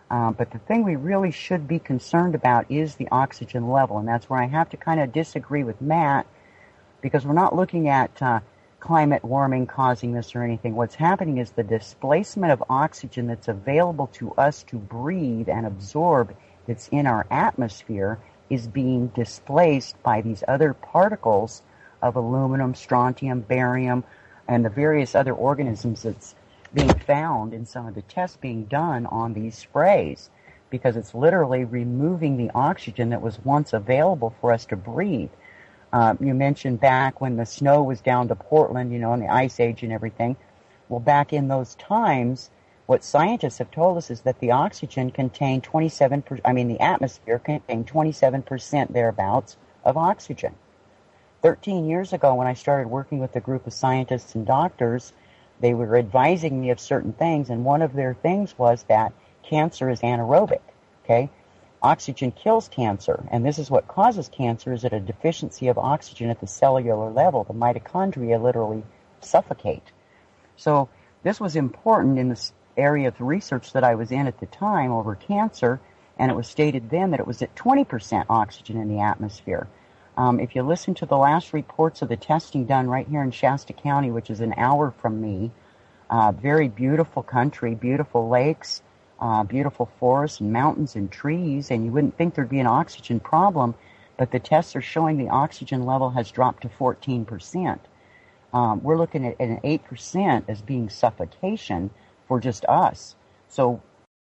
But the thing we really should be concerned about is the oxygen level, and that's where I have to kind of disagree with Matt, because we're not looking at climate warming causing this or anything. What's happening is the displacement of oxygen that's available to us to breathe and absorb that's in our atmosphere is being displaced by these other particles of aluminum, strontium, barium, and the various other organisms that's being found in some of the tests being done on these sprays, because it's literally removing the oxygen that was once available for us to breathe. You mentioned back when the snow was down to Portland, in the Ice Age and everything. Well, back in those times, what scientists have told us is that the oxygen contained the atmosphere contained 27% thereabouts of oxygen. 13 years ago, when I started working with a group of scientists and doctors, they were advising me of certain things, and one of their things was that cancer is anaerobic, okay? Oxygen kills cancer, and this is what causes cancer, is that a deficiency of oxygen at the cellular level. The mitochondria literally suffocate. So this was important in this area of research that I was in at the time over cancer, and it was stated then that it was at 20% oxygen in the atmosphere. If you listen to the last reports of the testing done right here in Shasta County, which is an hour from me, very beautiful country, beautiful lakes, beautiful forests and mountains and trees, and you wouldn't think there'd be an oxygen problem, but the tests are showing the oxygen level has dropped to 14%. We're looking at an 8% as being suffocation for just us. So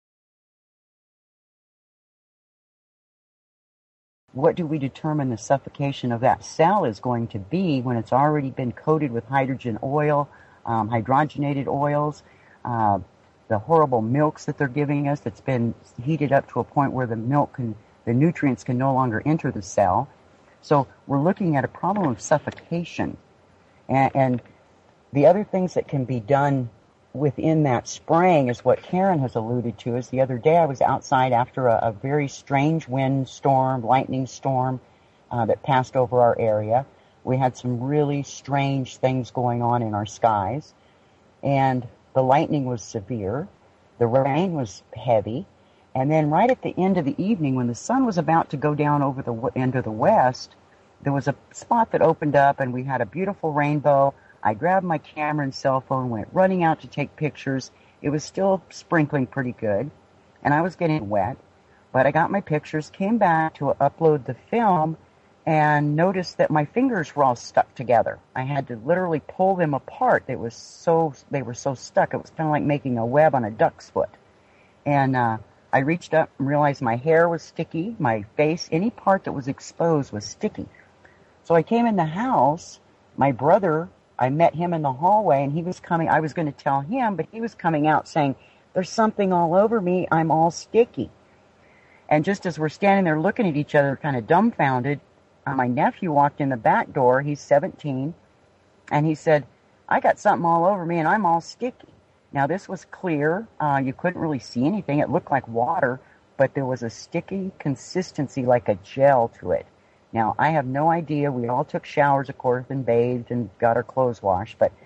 what do we determine the suffocation of that cell is going to be when it's already been coated with hydrogen oil, hydrogenated oils, the horrible milks that they're giving us that's been heated up to a point where the nutrients can no longer enter the cell. So we're looking at a problem of suffocation. And the other things that can be done within that spraying is what Karen has alluded to. Is the other day I was outside after a very strange wind storm, lightning storm that passed over our area. We had some really strange things going on in our skies, and the lightning was severe, the rain was heavy, and then right at the end of the evening when the sun was about to go down over the end of the west, there was a spot that opened up and we had a beautiful rainbow. I grabbed my camera and cell phone, went running out to take pictures. It was still sprinkling pretty good, and I was getting wet, but I got my pictures, came back to upload the film, and noticed that my fingers were all stuck together. I had to literally pull them apart. They were so stuck. It was kind of like making a web on a duck's foot. And I reached up and realized my hair was sticky, my face, any part that was exposed was sticky. So I came in the house. My brother, I met him in the hallway, and he was coming. I was going to tell him, but he was coming out saying, "There's something all over me. I'm all sticky." And just as we're standing there looking at each other, kind of dumbfounded, my nephew walked in the back door. He's 17, and he said, "I got something all over me, and I'm all sticky." Now, this was clear. You couldn't really see anything. It looked like water, but there was a sticky consistency like a gel to it. Now, I have no idea. We all took showers, of course, and bathed and got our clothes washed, but,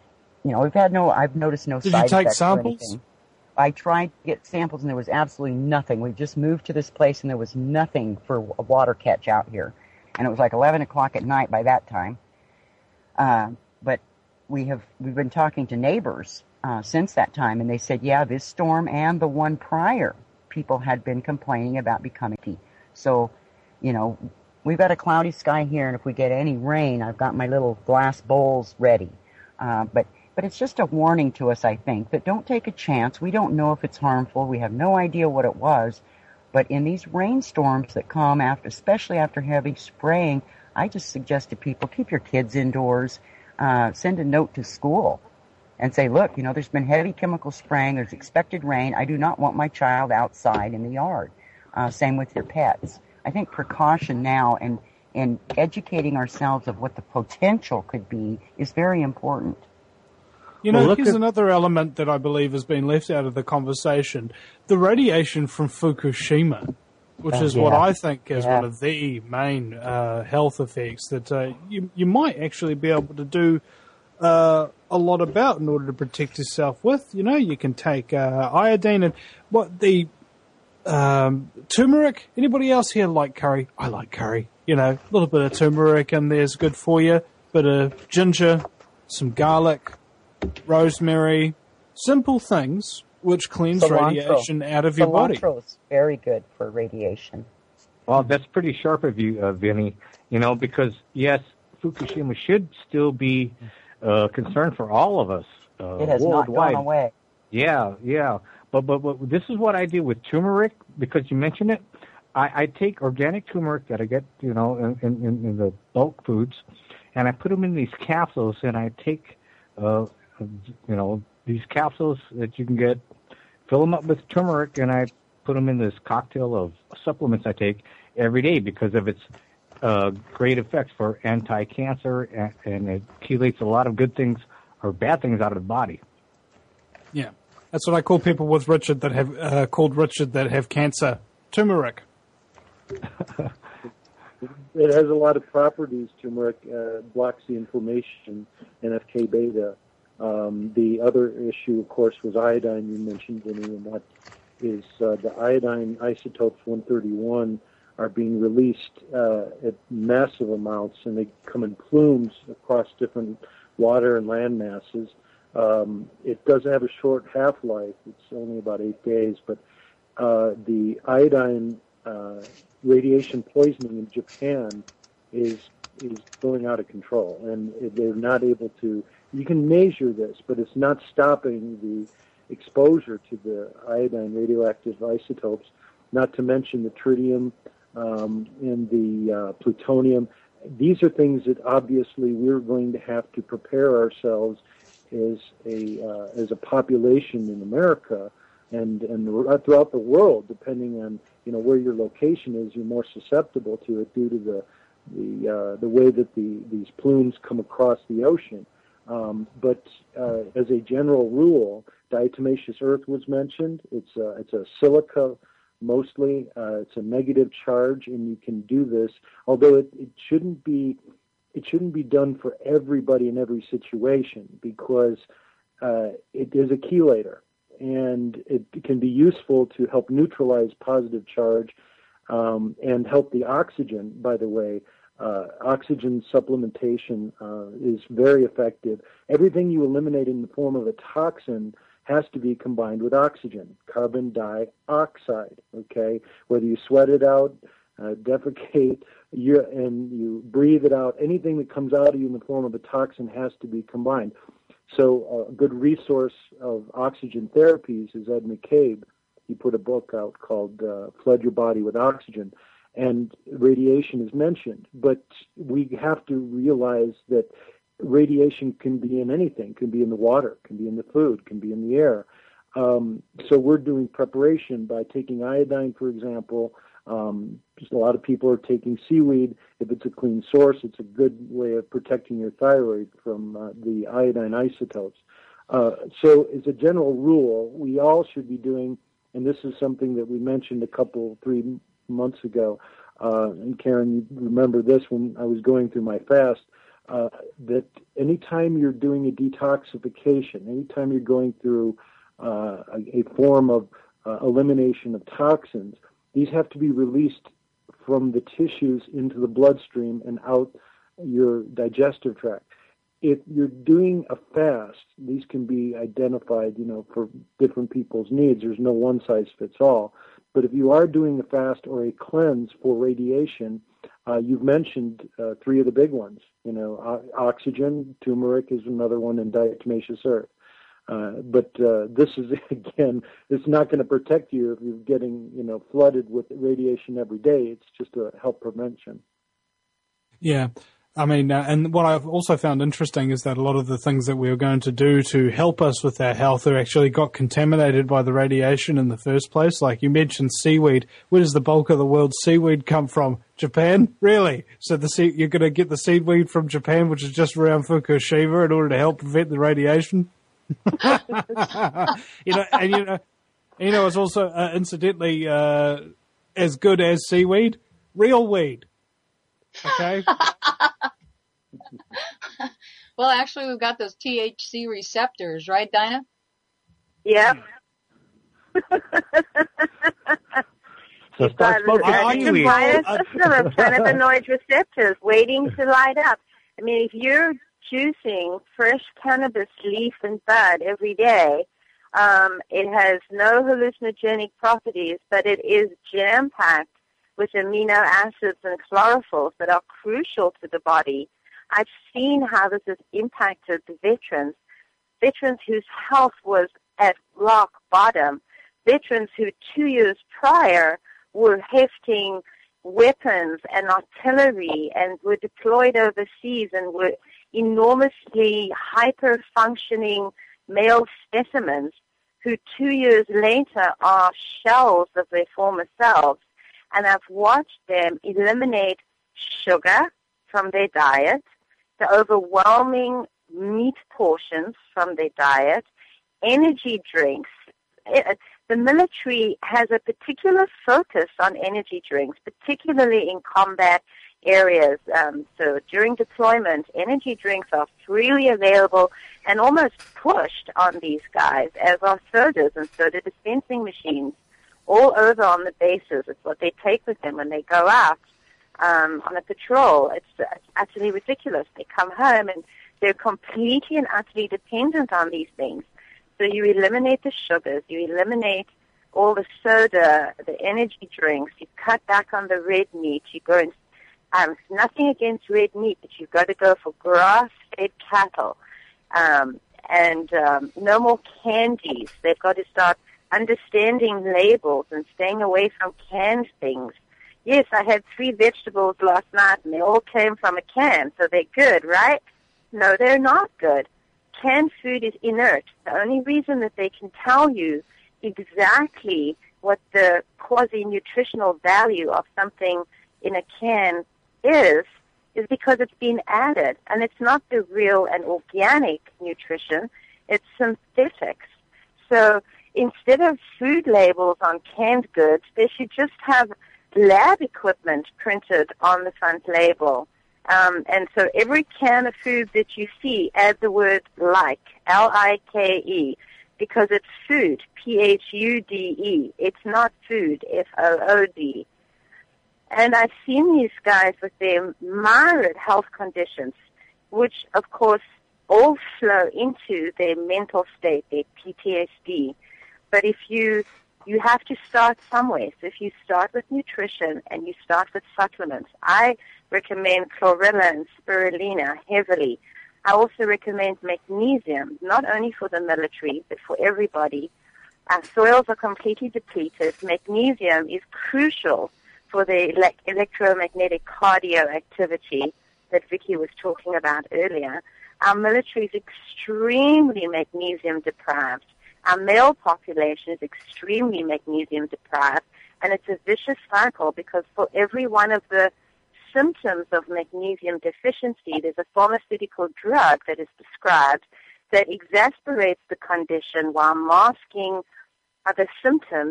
I've noticed no side effects. Did you take samples? I tried to get samples, and there was absolutely nothing. We just moved to this place, and there was nothing for a water catch out here. And it was like 11 o'clock at night by that time. But we've been talking to neighbors since that time, and they said, yeah, this storm and the one prior, people had been complaining about becoming sticky. So, we've got a cloudy sky here, and if we get any rain, I've got my little glass bowls ready. But it's just a warning to us, I think, that don't take a chance. We don't know if it's harmful. We have no idea what it was. But in these rainstorms that come after, especially after heavy spraying, I just suggest to people, keep your kids indoors, send a note to school and say, look, there's been heavy chemical spraying, there's expected rain. I do not want my child outside in the yard. Same with your pets. I think precaution now and educating ourselves of what the potential could be is very important. Here's another element that I believe has been left out of the conversation. The radiation from Fukushima, which is what I think is one of the main health effects that you might actually be able to do a lot about in order to protect yourself with. You can take iodine and what the Turmeric. Anybody else here like curry? I like curry. You know, a little bit of turmeric in there's good for you. Bit of ginger, some garlic, rosemary. Simple things which cleanse radiation out of your body. Cilantro's very good for radiation. Well, that's pretty sharp of you, Vinny. You know, because, yes, Fukushima should still be concern for all of us it has worldwide. Not gone away. Yeah. But this is what I do with turmeric, because you mentioned it. I take organic turmeric that I get, you know, in the bulk foods, and I put them in these capsules, and I take, you know, these capsules that you can get, fill them up with turmeric, and I put them in this cocktail of supplements I take every day because of its great effects for anti-cancer, and it chelates a lot of good things or bad things out of the body. Yeah, that's what I call people with Richard that have Richard that have cancer. Turmeric. It has a lot of properties. Turmeric blocks the inflammation, NFK beta. The other issue, of course, was iodine. You mentioned, Vinny, and that is the iodine isotopes 131 are being released at massive amounts, and they come in plumes across different water and land masses. It does have a short half-life. It's only about 8 days, but the iodine radiation poisoning in Japan is going out of control, and they're not able to. You can measure this, but it's not stopping the exposure to the iodine radioactive isotopes, not to mention the tritium and the plutonium. These are things that obviously we're going to have to prepare ourselves as a population in America and throughout the world, depending on where your location is. You're more susceptible to it due to the way that these plumes come across the ocean. But as a general rule, diatomaceous earth was mentioned. It's a silica mostly. It's a negative charge, and you can do this. Although it shouldn't be done for everybody in every situation, because it is a chelator, and it can be useful to help neutralize positive charge and help the oxygen. By the way. Oxygen supplementation is very effective. Everything you eliminate in the form of a toxin has to be combined with oxygen, carbon dioxide, okay? Whether you sweat it out, defecate, and you breathe it out, anything that comes out of you in the form of a toxin has to be combined. So a good resource of oxygen therapies is Ed McCabe. He put a book out called Flood Your Body with Oxygen. And radiation is mentioned, but we have to realize that radiation can be in anything, can be in the water, can be in the food, can be in the air. So we're doing preparation by taking iodine, for example. Just a lot of people are taking seaweed. If it's a clean source, it's a good way of protecting your thyroid from the iodine isotopes. So as a general rule, we all should be doing, and this is something that we mentioned 3 months ago, and Karen, you remember this when I was going through my fast, that anytime you're doing a detoxification, anytime you're going through a form of elimination of toxins, these have to be released from the tissues into the bloodstream and out your digestive tract. If you're doing a fast, these can be identified, for different people's needs. There's no one size fits all. But if you are doing a fast or a cleanse for radiation, you've mentioned 3 of the big ones. Oxygen, turmeric is another one, and diatomaceous earth. But this is, again, it's not going to protect you if you're getting, flooded with radiation every day. It's just to help prevention. Yeah. I mean, and what I've also found interesting is that a lot of the things that we were going to do to help us with our health are actually got contaminated by the radiation in the first place. Like you mentioned seaweed. Where does the bulk of the world's seaweed come from? Japan? Really? So you're going to get the seaweed from Japan, which is just around Fukushima, in order to help prevent the radiation? It's also incidentally as good as seaweed, real weed. Okay. Well, actually, we've got those THC receptors, right, Dinah? Yeah. So You've got start smoking an seaweed. entire system of cannabinoid receptors waiting to light up. I mean, if you're juicing fresh cannabis leaf and bud every day, it has no hallucinogenic properties, but it is jam-packed with amino acids and chlorophylls that are crucial to the body. I've seen how this has impacted the veterans whose health was at rock bottom, veterans who 2 years prior were hefting weapons and artillery and were deployed overseas and were enormously hyper-functioning male specimens who 2 years later are shells of their former selves. And I've watched them eliminate sugar from their diet, the overwhelming meat portions from their diet, energy drinks. The military has a particular focus on energy drinks, particularly in combat areas. So during deployment, energy drinks are freely available and almost pushed on these guys, as are sodas and soda dispensing machines all over on the bases. It's what they take with them when they go out on a patrol. It's utterly ridiculous. They come home and they're completely and utterly dependent on these things. So you eliminate the sugars, you eliminate all the soda, the energy drinks, you cut back on the red meat, you go and nothing against red meat, but you've got to go for grass-fed cattle, and no more candies. They've got to start understanding labels and staying away from canned things. Yes, I had 3 vegetables last night, and they all came from a can, so they're good, right? No, they're not good. Canned food is inert. The only reason that they can tell you exactly what the quasi-nutritional value of something in a can is because it's been added. And it's not the real and organic nutrition. It's synthetics. So instead of food labels on canned goods, they should just have lab equipment printed on the front label. And so every can of food that you see, add the word like, L-I-K-E, because it's food, P-H-U-D-E. It's not food, F-O-O-D. And I've seen these guys with their myriad health conditions, which, of course, all flow into their mental state, their PTSD. But if you have to start somewhere. So if you start with nutrition and you start with supplements, I recommend chlorella and spirulina heavily. I also recommend magnesium, not only for the military, but for everybody. Our soils are completely depleted. Magnesium is crucial for the electromagnetic cardio activity that Vicky was talking about earlier. Our military is extremely magnesium deprived. Our male population is extremely magnesium deprived, and it's a vicious cycle because for every one of the symptoms of magnesium deficiency, there's a pharmaceutical drug that is prescribed that exacerbates the condition while masking other symptoms.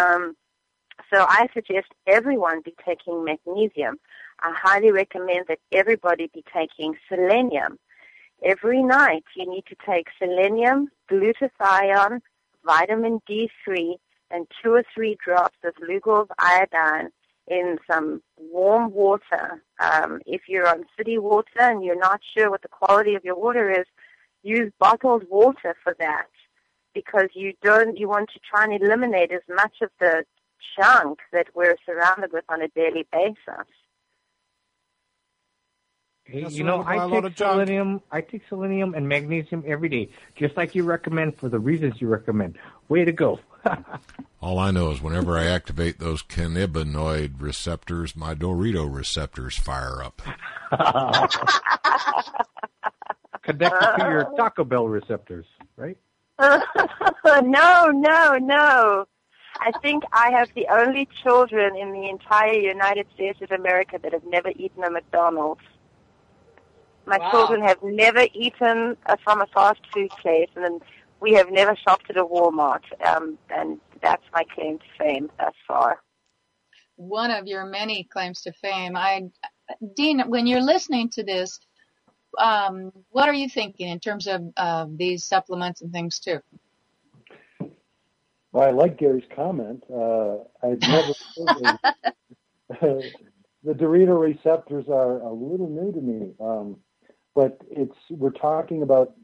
So I suggest everyone be taking magnesium. I highly recommend that everybody be taking selenium. Every night you need to take selenium, glutathione, vitamin D3, and 2 or 3 drops of Lugol's iodine in some warm water. If you're on city water and you're not sure what the quality of your water is, use bottled water for that, because you want to try and eliminate as much of the junk that we're surrounded with on a daily basis. Hey, I take selenium and magnesium every day, just like you recommend for the reasons you recommend. Way to go. All I know is whenever I activate those cannabinoid receptors, my Dorito receptors fire up. Connected to your Taco Bell receptors, right? No. I think I have the only children in the entire United States of America that have never eaten a McDonald's. My children have never eaten from a fast food place, and we have never shopped at a Walmart, and that's my claim to fame thus far. One of your many claims to fame. Dean, when you're listening to this, what are you thinking in terms of these supplements and things too? Well, I like Gary's comment. I've never the Dorito receptors are a little new to me, but we're talking about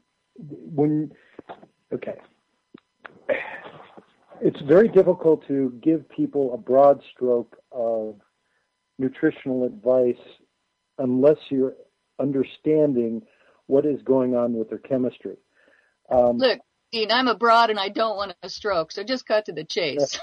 it's very difficult to give people a broad stroke of nutritional advice unless you're understanding what is going on with their chemistry. Look, Dean, I'm abroad and I don't want a stroke, so just cut to the chase.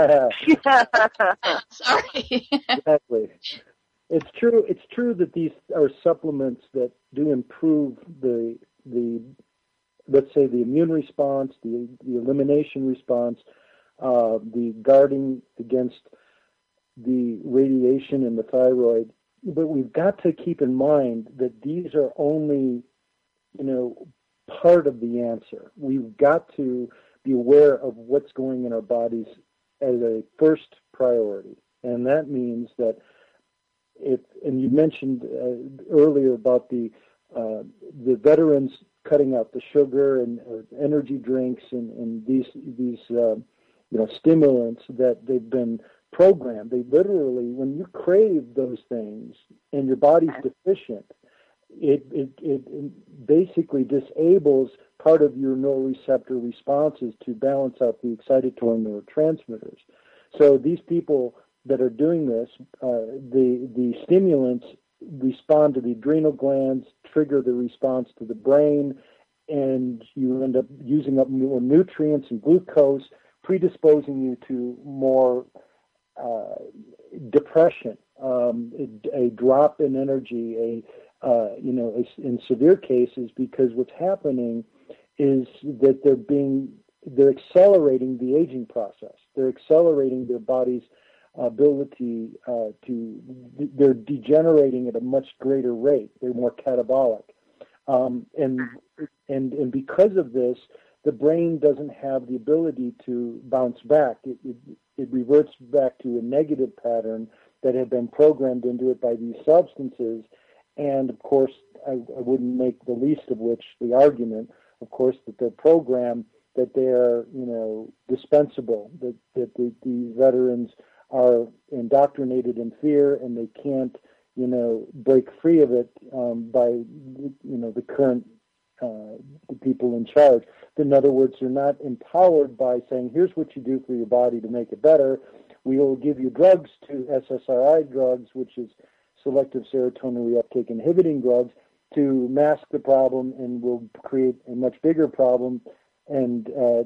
Sorry. Exactly. It's true that these are supplements that do improve the let's say the immune response, the elimination response, the guarding against the radiation in the thyroid. But we've got to keep in mind that these are only, part of the answer. We've got to be aware of what's going in our bodies as a first priority. And that means that and you mentioned earlier about the veterans cutting out the sugar and energy drinks and these stimulants that they've been programmed. They literally, when you crave those things and your body's deficient, it basically disables part of your neuroreceptor responses to balance out the excitatory neurotransmitters. So these people that are doing this, the stimulants respond to the adrenal glands, trigger the response to the brain, and you end up using up more nutrients and glucose, predisposing you to more depression, a drop in energy, in severe cases, because what's happening is that they're accelerating the aging process. They're accelerating their body's ability they're degenerating at a much greater rate. They're more catabolic. And because of this, the brain doesn't have the ability to bounce back. It reverts back to a negative pattern that had been programmed into it by these substances. And, of course, I wouldn't make the least of which the argument, of course, that they're programmed, that they're, dispensable, that these veterans are indoctrinated in fear and they can't, break free of it by, the current the people in charge. In other words, they're not empowered by saying, here's what you do for your body to make it better. We will give you drugs, to SSRI drugs, which is selective serotonin reuptake inhibiting drugs, to mask the problem and will create a much bigger problem. And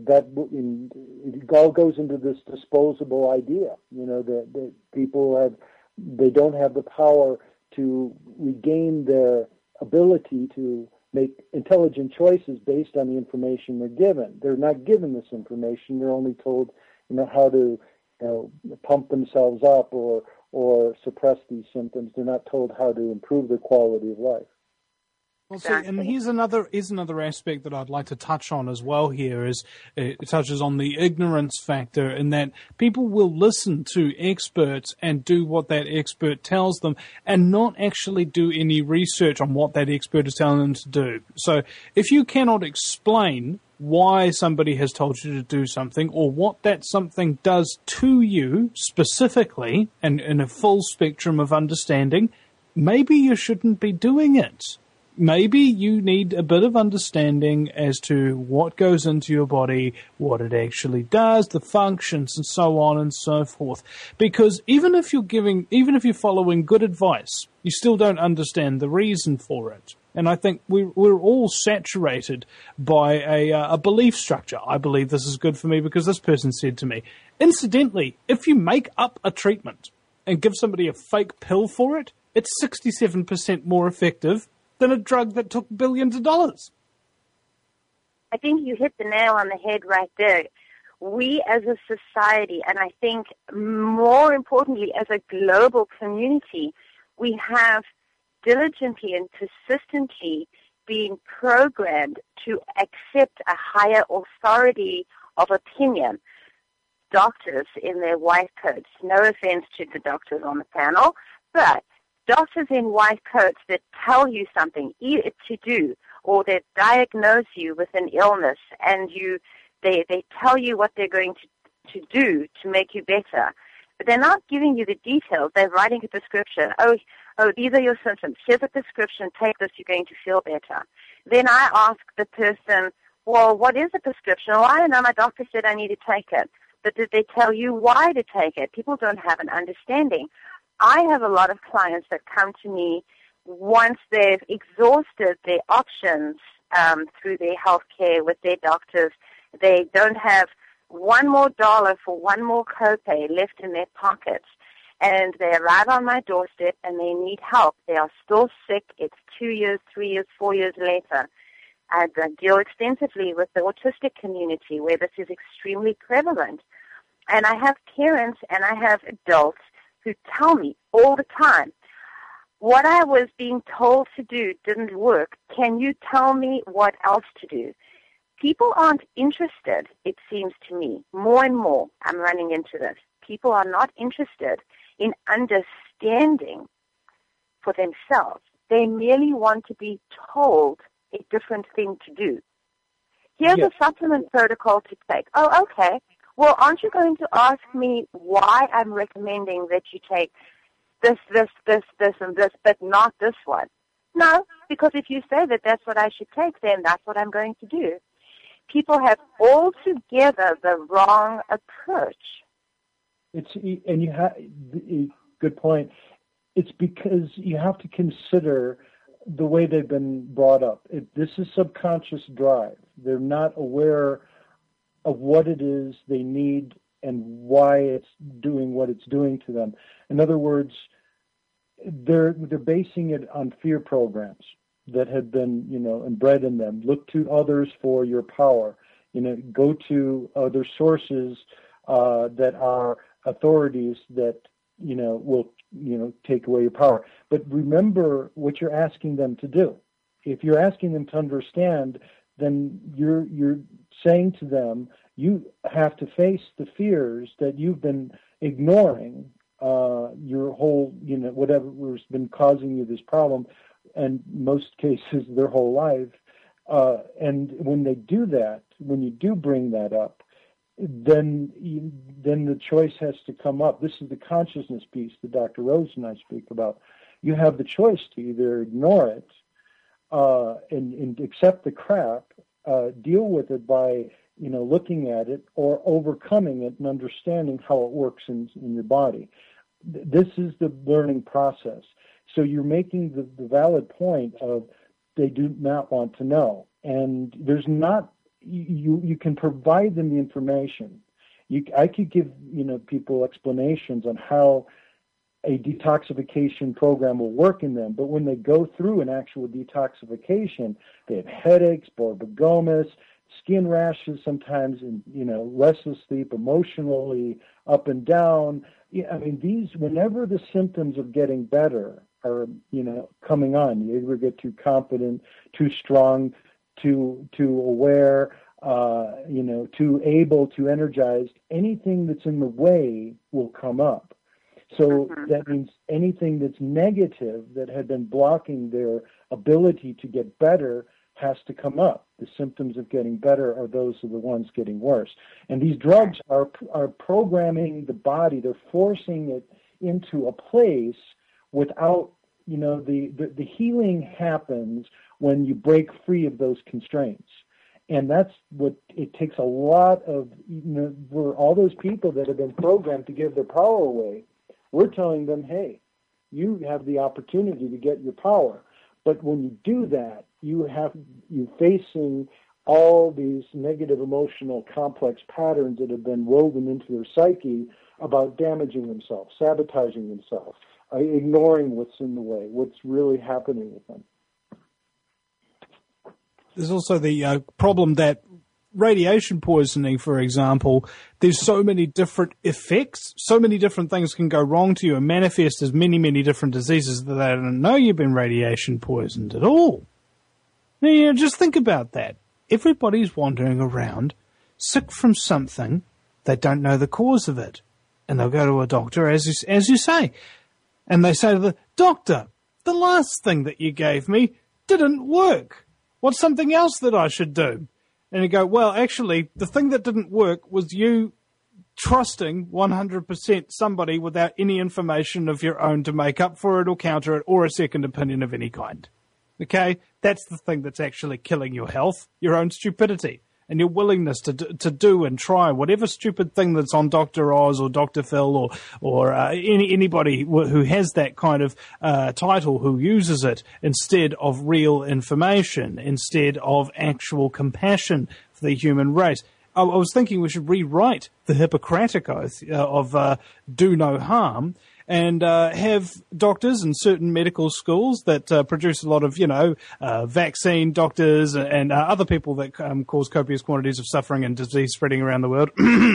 it all goes into this disposable idea, that people they don't have the power to regain their ability to make intelligent choices based on the information they're given. They're not given this information. They're only told, how to, pump themselves up or suppress these symptoms. They're not told how to improve their quality of life. Well, see, and here's another aspect that I'd like to touch on as well here is it touches on the ignorance factor in that people will listen to experts and do what that expert tells them and not actually do any research on what that expert is telling them to do. So if you cannot explain why somebody has told you to do something or what that something does to you specifically and in a full spectrum of understanding, maybe you shouldn't be doing it. Maybe you need a bit of understanding as to what goes into your body, what it actually does, the functions, and so on and so forth. Because even if you're following good advice, you still don't understand the reason for it. And I think we're all saturated by a belief structure. I believe this is good for me because this person said to me. Incidentally, if you make up a treatment and give somebody a fake pill for it, it's 67% more effective than a drug that took billions of dollars. I think you hit the nail on the head right there. We as a society, and I think more importantly as a global community, we have diligently and persistently been programmed to accept a higher authority of opinion. Doctors in their white coats, no offense to the doctors on the panel, but doctors in white coats that tell you something to do or that diagnose you with an illness and they tell you what they're going to do to make you better. But they're not giving you the details. They're writing a prescription. Oh, these are your symptoms. Here's a prescription. Take this. You're going to feel better. Then I ask the person, well, what is the prescription? Well, I don't know. My doctor said I need to take it. But did they tell you why to take it? People don't have an understanding. I have a lot of clients that come to me once they've exhausted their options through their health care with their doctors. They don't have one more dollar for one more copay left in their pockets. And they arrive on my doorstep and they need help. They are still sick. It's 2 years, 3 years, 4 years later. I deal extensively with the autistic community where this is extremely prevalent. And I have parents and I have adults who tell me all the time, what I was being told to do didn't work. Can you tell me what else to do? People aren't interested, it seems to me. More and more I'm running into this. People are not interested in understanding for themselves. They merely want to be told a different thing to do. Here's a supplement protocol to take. Oh, okay. Well, aren't you going to ask me why I'm recommending that you take this, and this, but not this one? No, because if you say that that's what I should take, then that's what I'm going to do. People have altogether the wrong approach. Good point. It's because you have to consider the way they've been brought up. This is subconscious drive. They're not aware of what it is they need and why it's doing what it's doing to them. In other words, they're basing it on fear programs that have been, inbred in them. Look to others for your power. Go to other sources that are authorities that, will, take away your power. But remember what you're asking them to do. If you're asking them to understand, then you're saying to them, you have to face the fears that you've been ignoring your whole, whatever's been causing you this problem, and most cases their whole life. And when they do that, when you do bring that up, then the choice has to come up. This is the consciousness piece that Dr. Rose and I speak about. You have the choice to either ignore it and accept the crap, deal with it by looking at it, or overcoming it and understanding how it works in your body. This is the learning process. So you're making the valid point of they do not want to know, and there's not. You can provide them the information. I could give people explanations on how a detoxification program will work in them, but when they go through an actual detoxification, they have headaches, borbogomas, skin rashes sometimes, and restless sleep, emotionally up and down. I mean, whenever the symptoms of getting better are coming on, you either get too confident, too strong, too aware, too able, too energized, anything that's in the way will come up. So that means anything that's negative that had been blocking their ability to get better has to come up. The symptoms of getting better are the ones getting worse. And these drugs are programming the body. They're forcing it into a place without, the healing happens when you break free of those constraints. And that's what it takes a lot of, for all those people that have been programmed to give their power away. We're telling them, hey, you have the opportunity to get your power. But when you do that, you're facing all these negative emotional complex patterns that have been woven into their psyche about damaging themselves, sabotaging themselves, ignoring what's in the way, what's really happening with them. There's also the problem that radiation poisoning, for example, there's so many different effects, so many different things can go wrong to you and manifest as many, many different diseases that they don't know you've been radiation poisoned at all. Now, just think about that. Everybody's wandering around sick from something, they don't know the cause of it. And they'll go to a doctor, as you say. And they say to the doctor, the last thing that you gave me didn't work. What's something else that I should do? And you go, well, actually, the thing that didn't work was you trusting 100% somebody without any information of your own to make up for it or counter it or a second opinion of any kind. Okay? That's the thing that's actually killing your health, your own stupidity and your willingness to do and try whatever stupid thing that's on Dr. Oz or Dr. Phil or anybody who has that kind of title who uses it instead of real information, instead of actual compassion for the human race. I was thinking we should rewrite the Hippocratic Oath of do no harm and have doctors in certain medical schools that produce a lot of, vaccine doctors and other people that cause copious quantities of suffering and disease spreading around the world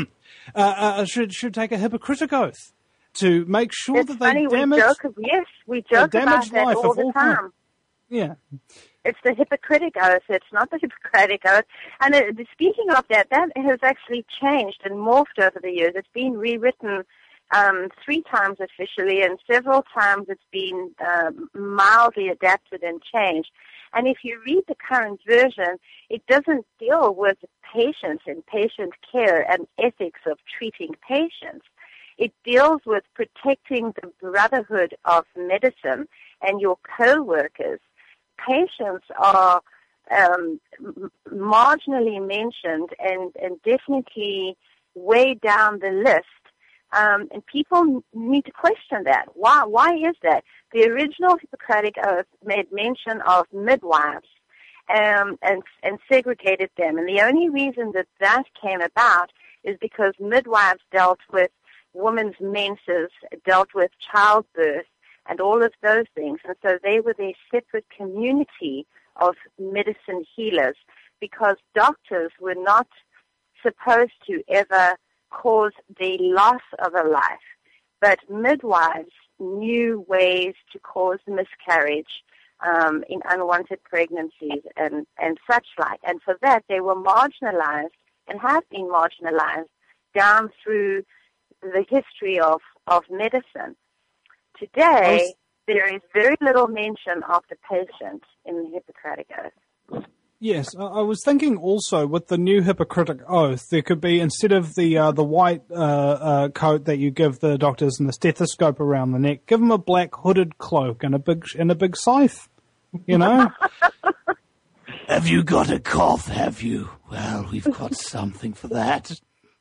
should take a Hippocratic Oath to make sure that they damage. We joke about that all the time. Yeah. It's the Hippocratic Oath. It's not the Hippocratic Oath. And speaking of that has actually changed and morphed over the years. It's been rewritten 3 times officially, and several times it's been mildly adapted and changed. And if you read the current version, it doesn't deal with patients and patient care and ethics of treating patients. It deals with protecting the brotherhood of medicine and your co-workers. Patients are marginally mentioned and definitely way down the list. And people need to question that. Why is that? The original Hippocratic Oath made mention of midwives and segregated them. And the only reason that came about is because midwives dealt with women's menses, dealt with childbirth, and all of those things. And so they were a separate community of medicine healers because doctors were not supposed to ever cause the loss of a life. But midwives knew ways to cause miscarriage in unwanted pregnancies and such like. And for that, they were marginalized and have been marginalized down through the history of medicine. Today, there is very little mention of the patient in the Hippocratic Oath. Yes, I was thinking also with the new Hippocratic Oath, there could be, instead of the white coat that you give the doctors and the stethoscope around the neck, give them a black hooded cloak and a big scythe. You know. Have you got a cough? Have you? Well, we've got something for that.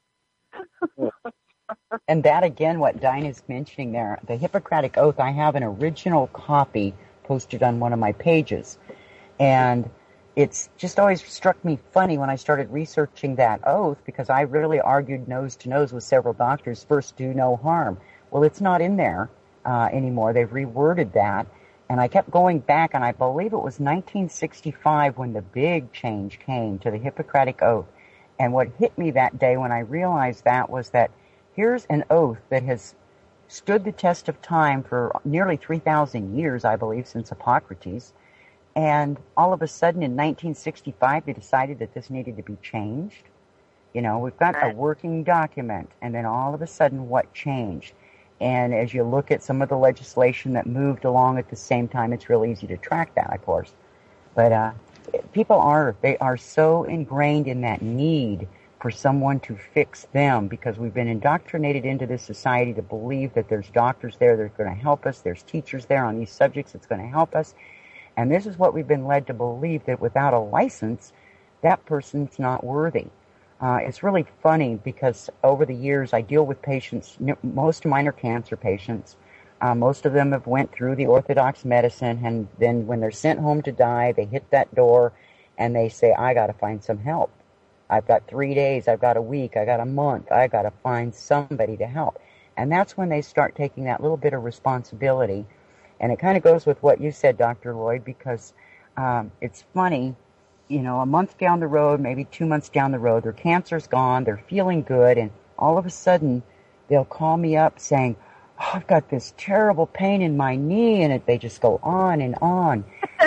And that, again, what Dinah's mentioning there, the Hippocratic Oath, I have an original copy posted on one of my pages. And it's just always struck me funny when I started researching that oath, because I really argued nose to nose with several doctors, first, do no harm. Well, it's not in there anymore. They've reworded that. And I kept going back, and I believe it was 1965 when the big change came to the Hippocratic Oath. And what hit me that day when I realized that was that here's an oath that has stood the test of time for nearly 3,000 years, I believe, since Hippocrates. And all of a sudden in 1965, they decided that this needed to be changed. You know, we've got a working document, and then all of a sudden what changed? And as you look at some of the legislation that moved along at the same time, it's real easy to track that, of course. But people are so ingrained in that need for someone to fix them, because we've been indoctrinated into this society to believe that there's doctors there that are going to help us, there's teachers there on these subjects that's going to help us. And this is what we've been led to believe, that without a license, that person's not worthy. It's really funny because over the years I deal with patients, most of mine are cancer patients. Most of them have went through the orthodox medicine, and then when they're sent home to die, they hit that door and they say, I got to find some help. I've got 3 days, I've got a week, I got a month, I got to find somebody to help. And that's when they start taking that little bit of responsibility. And it kind of goes with what you said, Dr. Lloyd, because it's funny, you know, a month down the road, maybe 2 months down the road, their cancer's gone, they're feeling good, and all of a sudden they'll call me up saying, oh, I've got this terrible pain in my knee, and they just go on and on.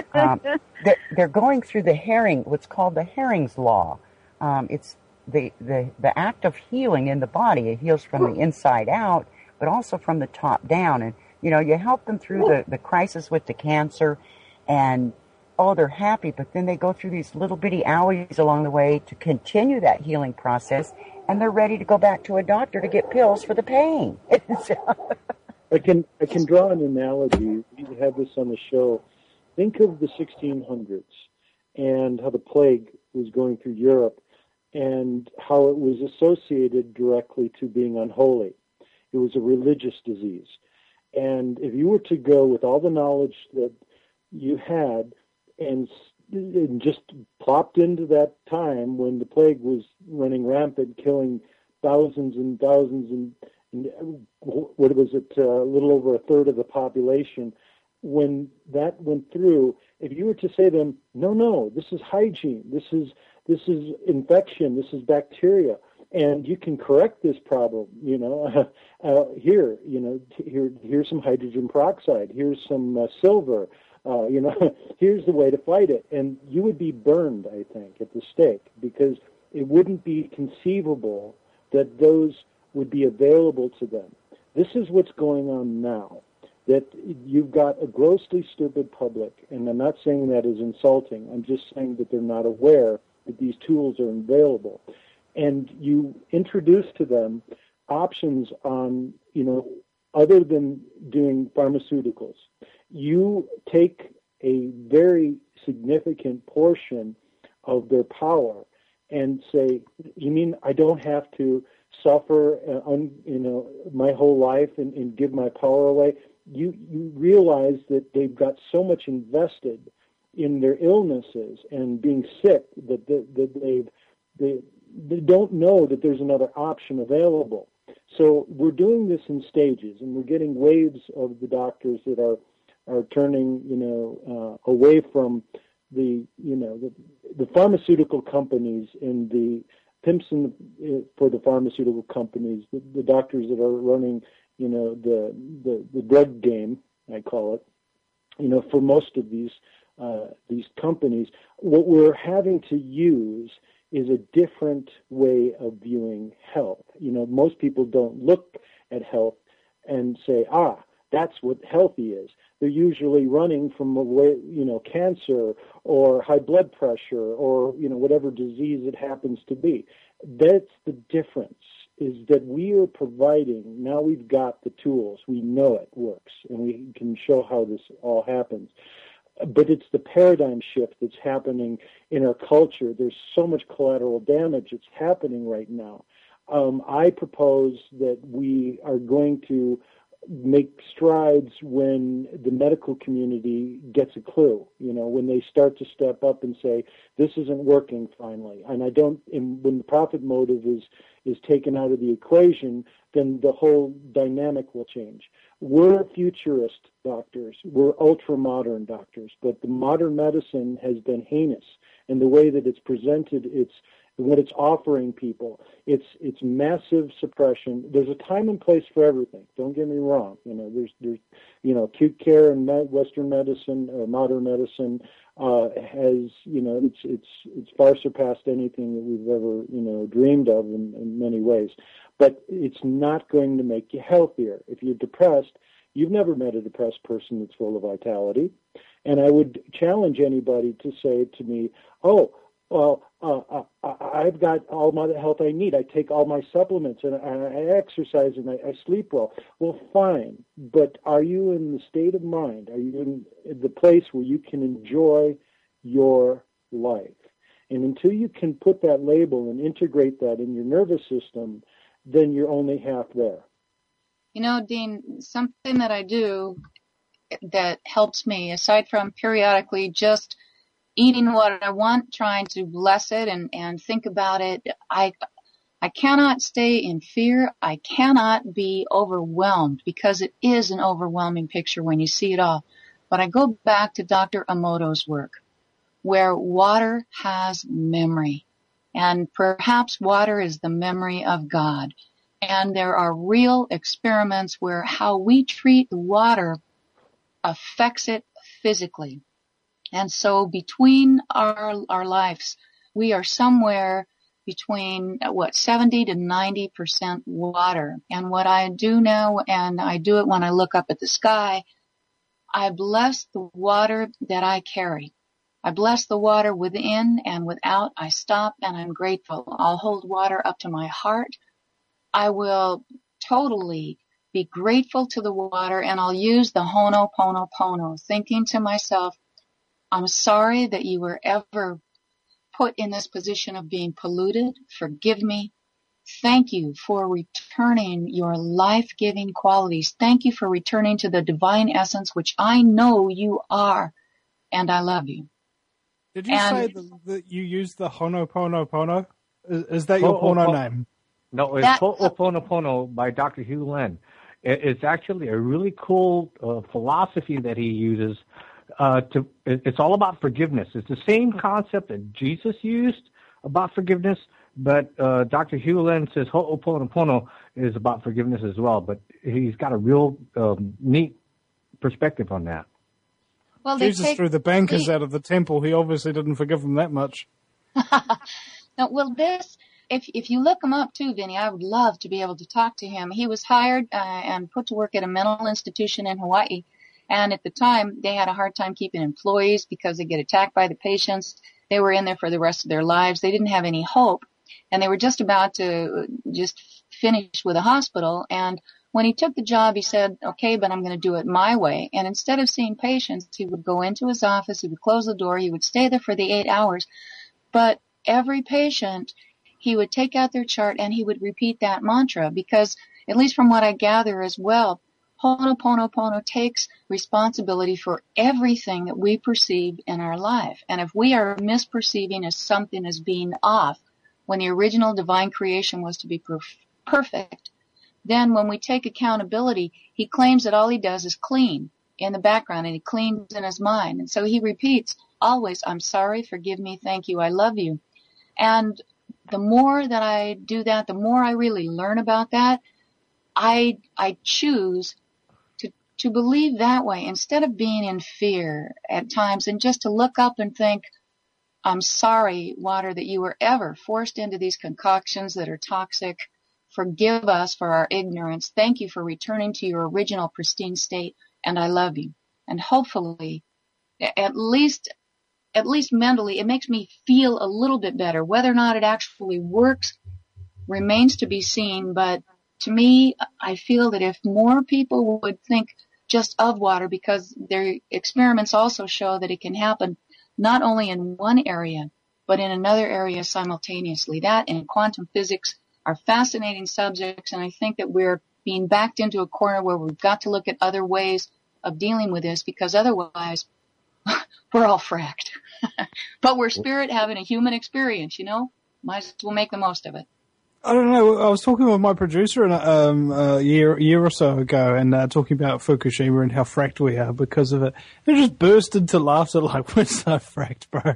They're going through what's called the Hering's Law. It's the act of healing in the body. It heals from the inside out, but also from the top down. And, you know, you help them through the crisis with the cancer, and oh, they're happy, but then they go through these little bitty alleys along the way to continue that healing process, and they're ready to go back to a doctor to get pills for the pain. I can draw an analogy. We had this on the show. Think of the 1600s and how the plague was going through Europe and how it was associated directly to being unholy. It was a religious disease. And if you were to go with all the knowledge that you had and just plopped into that time when the plague was running rampant, killing thousands and thousands and what was it, a little over a third of the population, when that went through, if you were to say to them, no, this is hygiene, this is infection, this is bacteria, and you can correct this problem, here's some hydrogen peroxide, here's some silver, here's the way to fight it. And you would be burned, I think, at the stake, because it wouldn't be conceivable that those would be available to them. This is what's going on now, that you've got a grossly stupid public, and I'm not saying that is insulting. I'm just saying that they're not aware that these tools are available. And you introduce to them options on, other than doing pharmaceuticals. You take a very significant portion of their power and say, you mean I don't have to suffer, my whole life and give my power away? You realize that they've got so much invested in their illnesses and being sick that they don't know that there's another option available. So we're doing this in stages, and we're getting waves of the doctors that are turning, away from the pharmaceutical companies and the pimps for the pharmaceutical companies, the doctors that are running, the drug game, I call it, for most of these companies. What we're having to use is a different way of viewing health. Most people don't look at health and say, that's what healthy is. They're usually running from cancer or high blood pressure or, whatever disease it happens to be. That's the difference, is that we are providing, now we've got the tools, we know it works, and we can show how this all happens. But it's the paradigm shift that's happening in our culture. There's so much collateral damage that's happening right now. I propose that we are going to make strides when the medical community gets a clue, when they start to step up and say, this isn't working finally. And when the profit motive is taken out of the equation, then the whole dynamic will change. We're futurist doctors. We're ultra-modern doctors. But the modern medicine has been heinous. And the way that it's presented, what it's offering people, it's massive suppression. There's a time and place for everything. Don't get me wrong. There's acute care and Western medicine, modern medicine has, it's far surpassed anything that we've ever, dreamed of in many ways. But it's not going to make you healthier. If you're depressed, you've never met a depressed person that's full of vitality. And I would challenge anybody to say to me, I've got all my health I need. I take all my supplements and I exercise and I sleep well. Well, fine. But are you in the state of mind? Are you in the place where you can enjoy your life? And until you can put that label and integrate that in your nervous system, then you're only half there. Dean, something that I do that helps me, aside from periodically just eating what I want, trying to bless it and think about it, I cannot stay in fear. I cannot be overwhelmed, because it is an overwhelming picture when you see it all. But I go back to Dr. Emoto's work, where water has memory. And perhaps water is the memory of God. And there are real experiments where how we treat the water affects it physically. And so between our lives, we are somewhere between 70 to 90% water. And what I do now, and I do it when I look up at the sky, I bless the water that I carry. I bless the water within and without. I stop and I'm grateful. I'll hold water up to my heart. I will totally be grateful to the water, and I'll use the Ho'oponopono, thinking to myself, I'm sorry that you were ever put in this position of being polluted. Forgive me. Thank you for returning your life-giving qualities. Thank you for returning to the divine essence, which I know you are, and I love you. Did you say that you use the Ho'oponopono? Is that your porno name? No, it's Ho'oponopono by Dr. Hugh Len. It's actually a really cool philosophy that he uses. It's all about forgiveness. It's the same concept that Jesus used about forgiveness, but Dr. Hugh Len says Ho'oponopono is about forgiveness as well. But he's got a real neat perspective on that. Well, Jesus threw the bankers out of the temple. He obviously didn't forgive them that much. No, well, if you look him up too, Vinny, I would love to be able to talk to him. He was hired and put to work at a mental institution in Hawaii. And at the time, they had a hard time keeping employees because they get attacked by the patients. They were in there for the rest of their lives. They didn't have any hope. And they were just about to just finish with a hospital. And when he took the job, he said, okay, but I'm going to do it my way. And instead of seeing patients, he would go into his office, he would close the door, he would stay there for the 8 hours. But every patient, he would take out their chart and he would repeat that mantra because, at least from what I gather as well, Ho'oponopono takes responsibility for everything that we perceive in our life. And if we are misperceiving as something as being off, when the original divine creation was to be perfect, then when we take accountability, he claims that all he does is clean in the background and he cleans in his mind. And so he repeats always, I'm sorry, forgive me, thank you, I love you. And the more that I do that, the more I really learn about that, I choose to believe that way instead of being in fear at times, and just to look up and think, I'm sorry, water, that you were ever forced into these concoctions that are toxic. Forgive us for our ignorance. Thank you for returning to your original pristine state, and I love you. And hopefully, at least mentally, it makes me feel a little bit better. Whether or not it actually works remains to be seen, but to me, I feel that if more people would think just of water, because their experiments also show that it can happen not only in one area, but in another area simultaneously. That and quantum physics are fascinating subjects, and I think that we're being backed into a corner where we've got to look at other ways of dealing with this, because otherwise we're all fracked. But we're spirit having a human experience, Might as well make the most of it. I don't know. I was talking with my producer a year or so ago, and talking about Fukushima and how fracked we are because of it. They just burst into laughter like, we're so fracked, bro.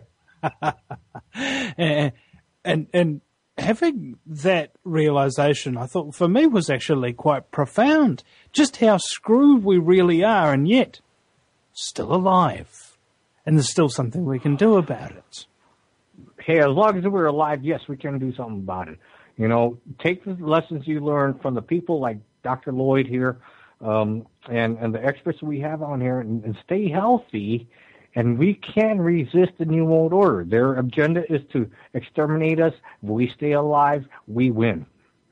and having that realization, I thought for me was actually quite profound. Just how screwed we really are, and yet still alive, and there's still something we can do about it. Hey, as long as we're alive, yes, we can do something about it. Take the lessons you learned from the people like Dr. Lloyd here, and the experts we have on here, and stay healthy, and we can resist the New World Order. Their agenda is to exterminate us. If we stay alive, we win.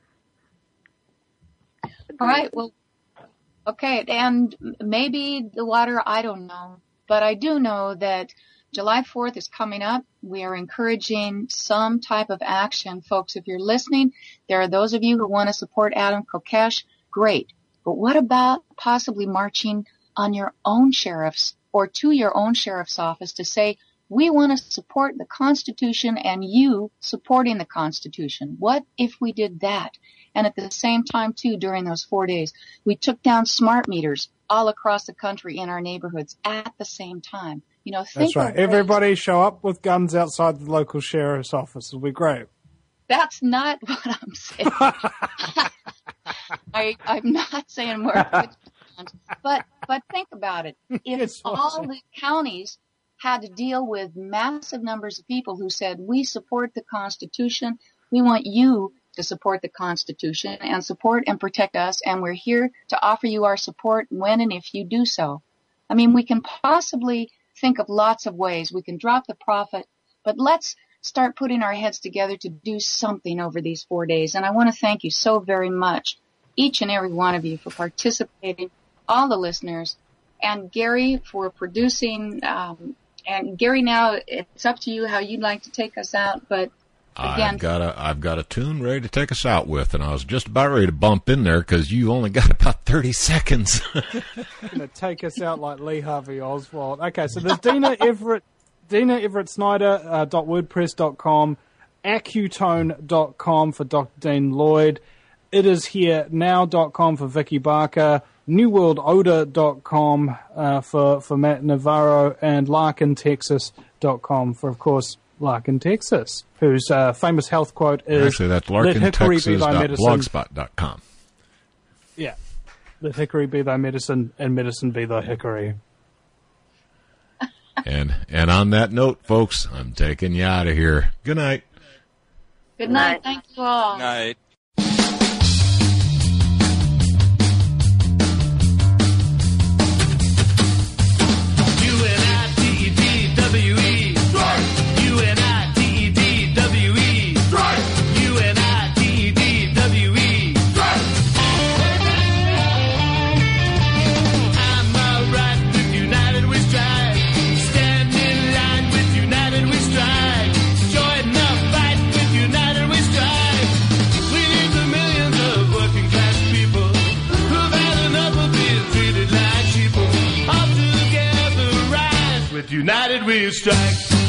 All right, well, okay, and maybe the water, I don't know, but I do know that July 4th is coming up. We are encouraging some type of action. Folks, if you're listening, there are those of you who want to support Adam Kokesh. Great. But what about possibly marching on your own sheriff's or to your own sheriff's office to say, we want to support the Constitution and you supporting the Constitution? What if we did that? And at the same time, too, during those 4 days, we took down smart meters all across the country in our neighborhoods at the same time. That's right. Everybody show up with guns outside the local sheriff's office. It'll be great. That's not what I'm saying. I'm not saying more. But think about it. If all the counties had to deal with massive numbers of people who said, we support the Constitution, we want you to support the Constitution and support and protect us, and we're here to offer you our support when and if you do so. I mean, we can possibly think of lots of ways. We can drop the profit, but let's start putting our heads together to do something over these 4 days. And I want to thank you so very much, each and every one of you, for participating, all the listeners, and Gary for producing. And Gary, now it's up to you how you'd like to take us out. But again, I've got a tune ready to take us out with, and I was just about ready to bump in there because you only got about 30 seconds. Going to take us out like Lee Harvey Oswald. Okay, so there's Dina Everett Snyder, .wordpress.com, Accutone.com for Dr. Dean Lloyd, itisherenow.com for Vicky Barker, newworldodor.com for Matt Navarro, and larkintexas.com for, of course, Larkin, Texas, whose famous health quote is... Actually, that's larkintexas.blogspot.com. Yeah. Let hickory be thy medicine, and medicine be thy hickory. And on that note, folks, I'm taking you out of here. Good night. Good night. Thank you all. Good night. United we strike.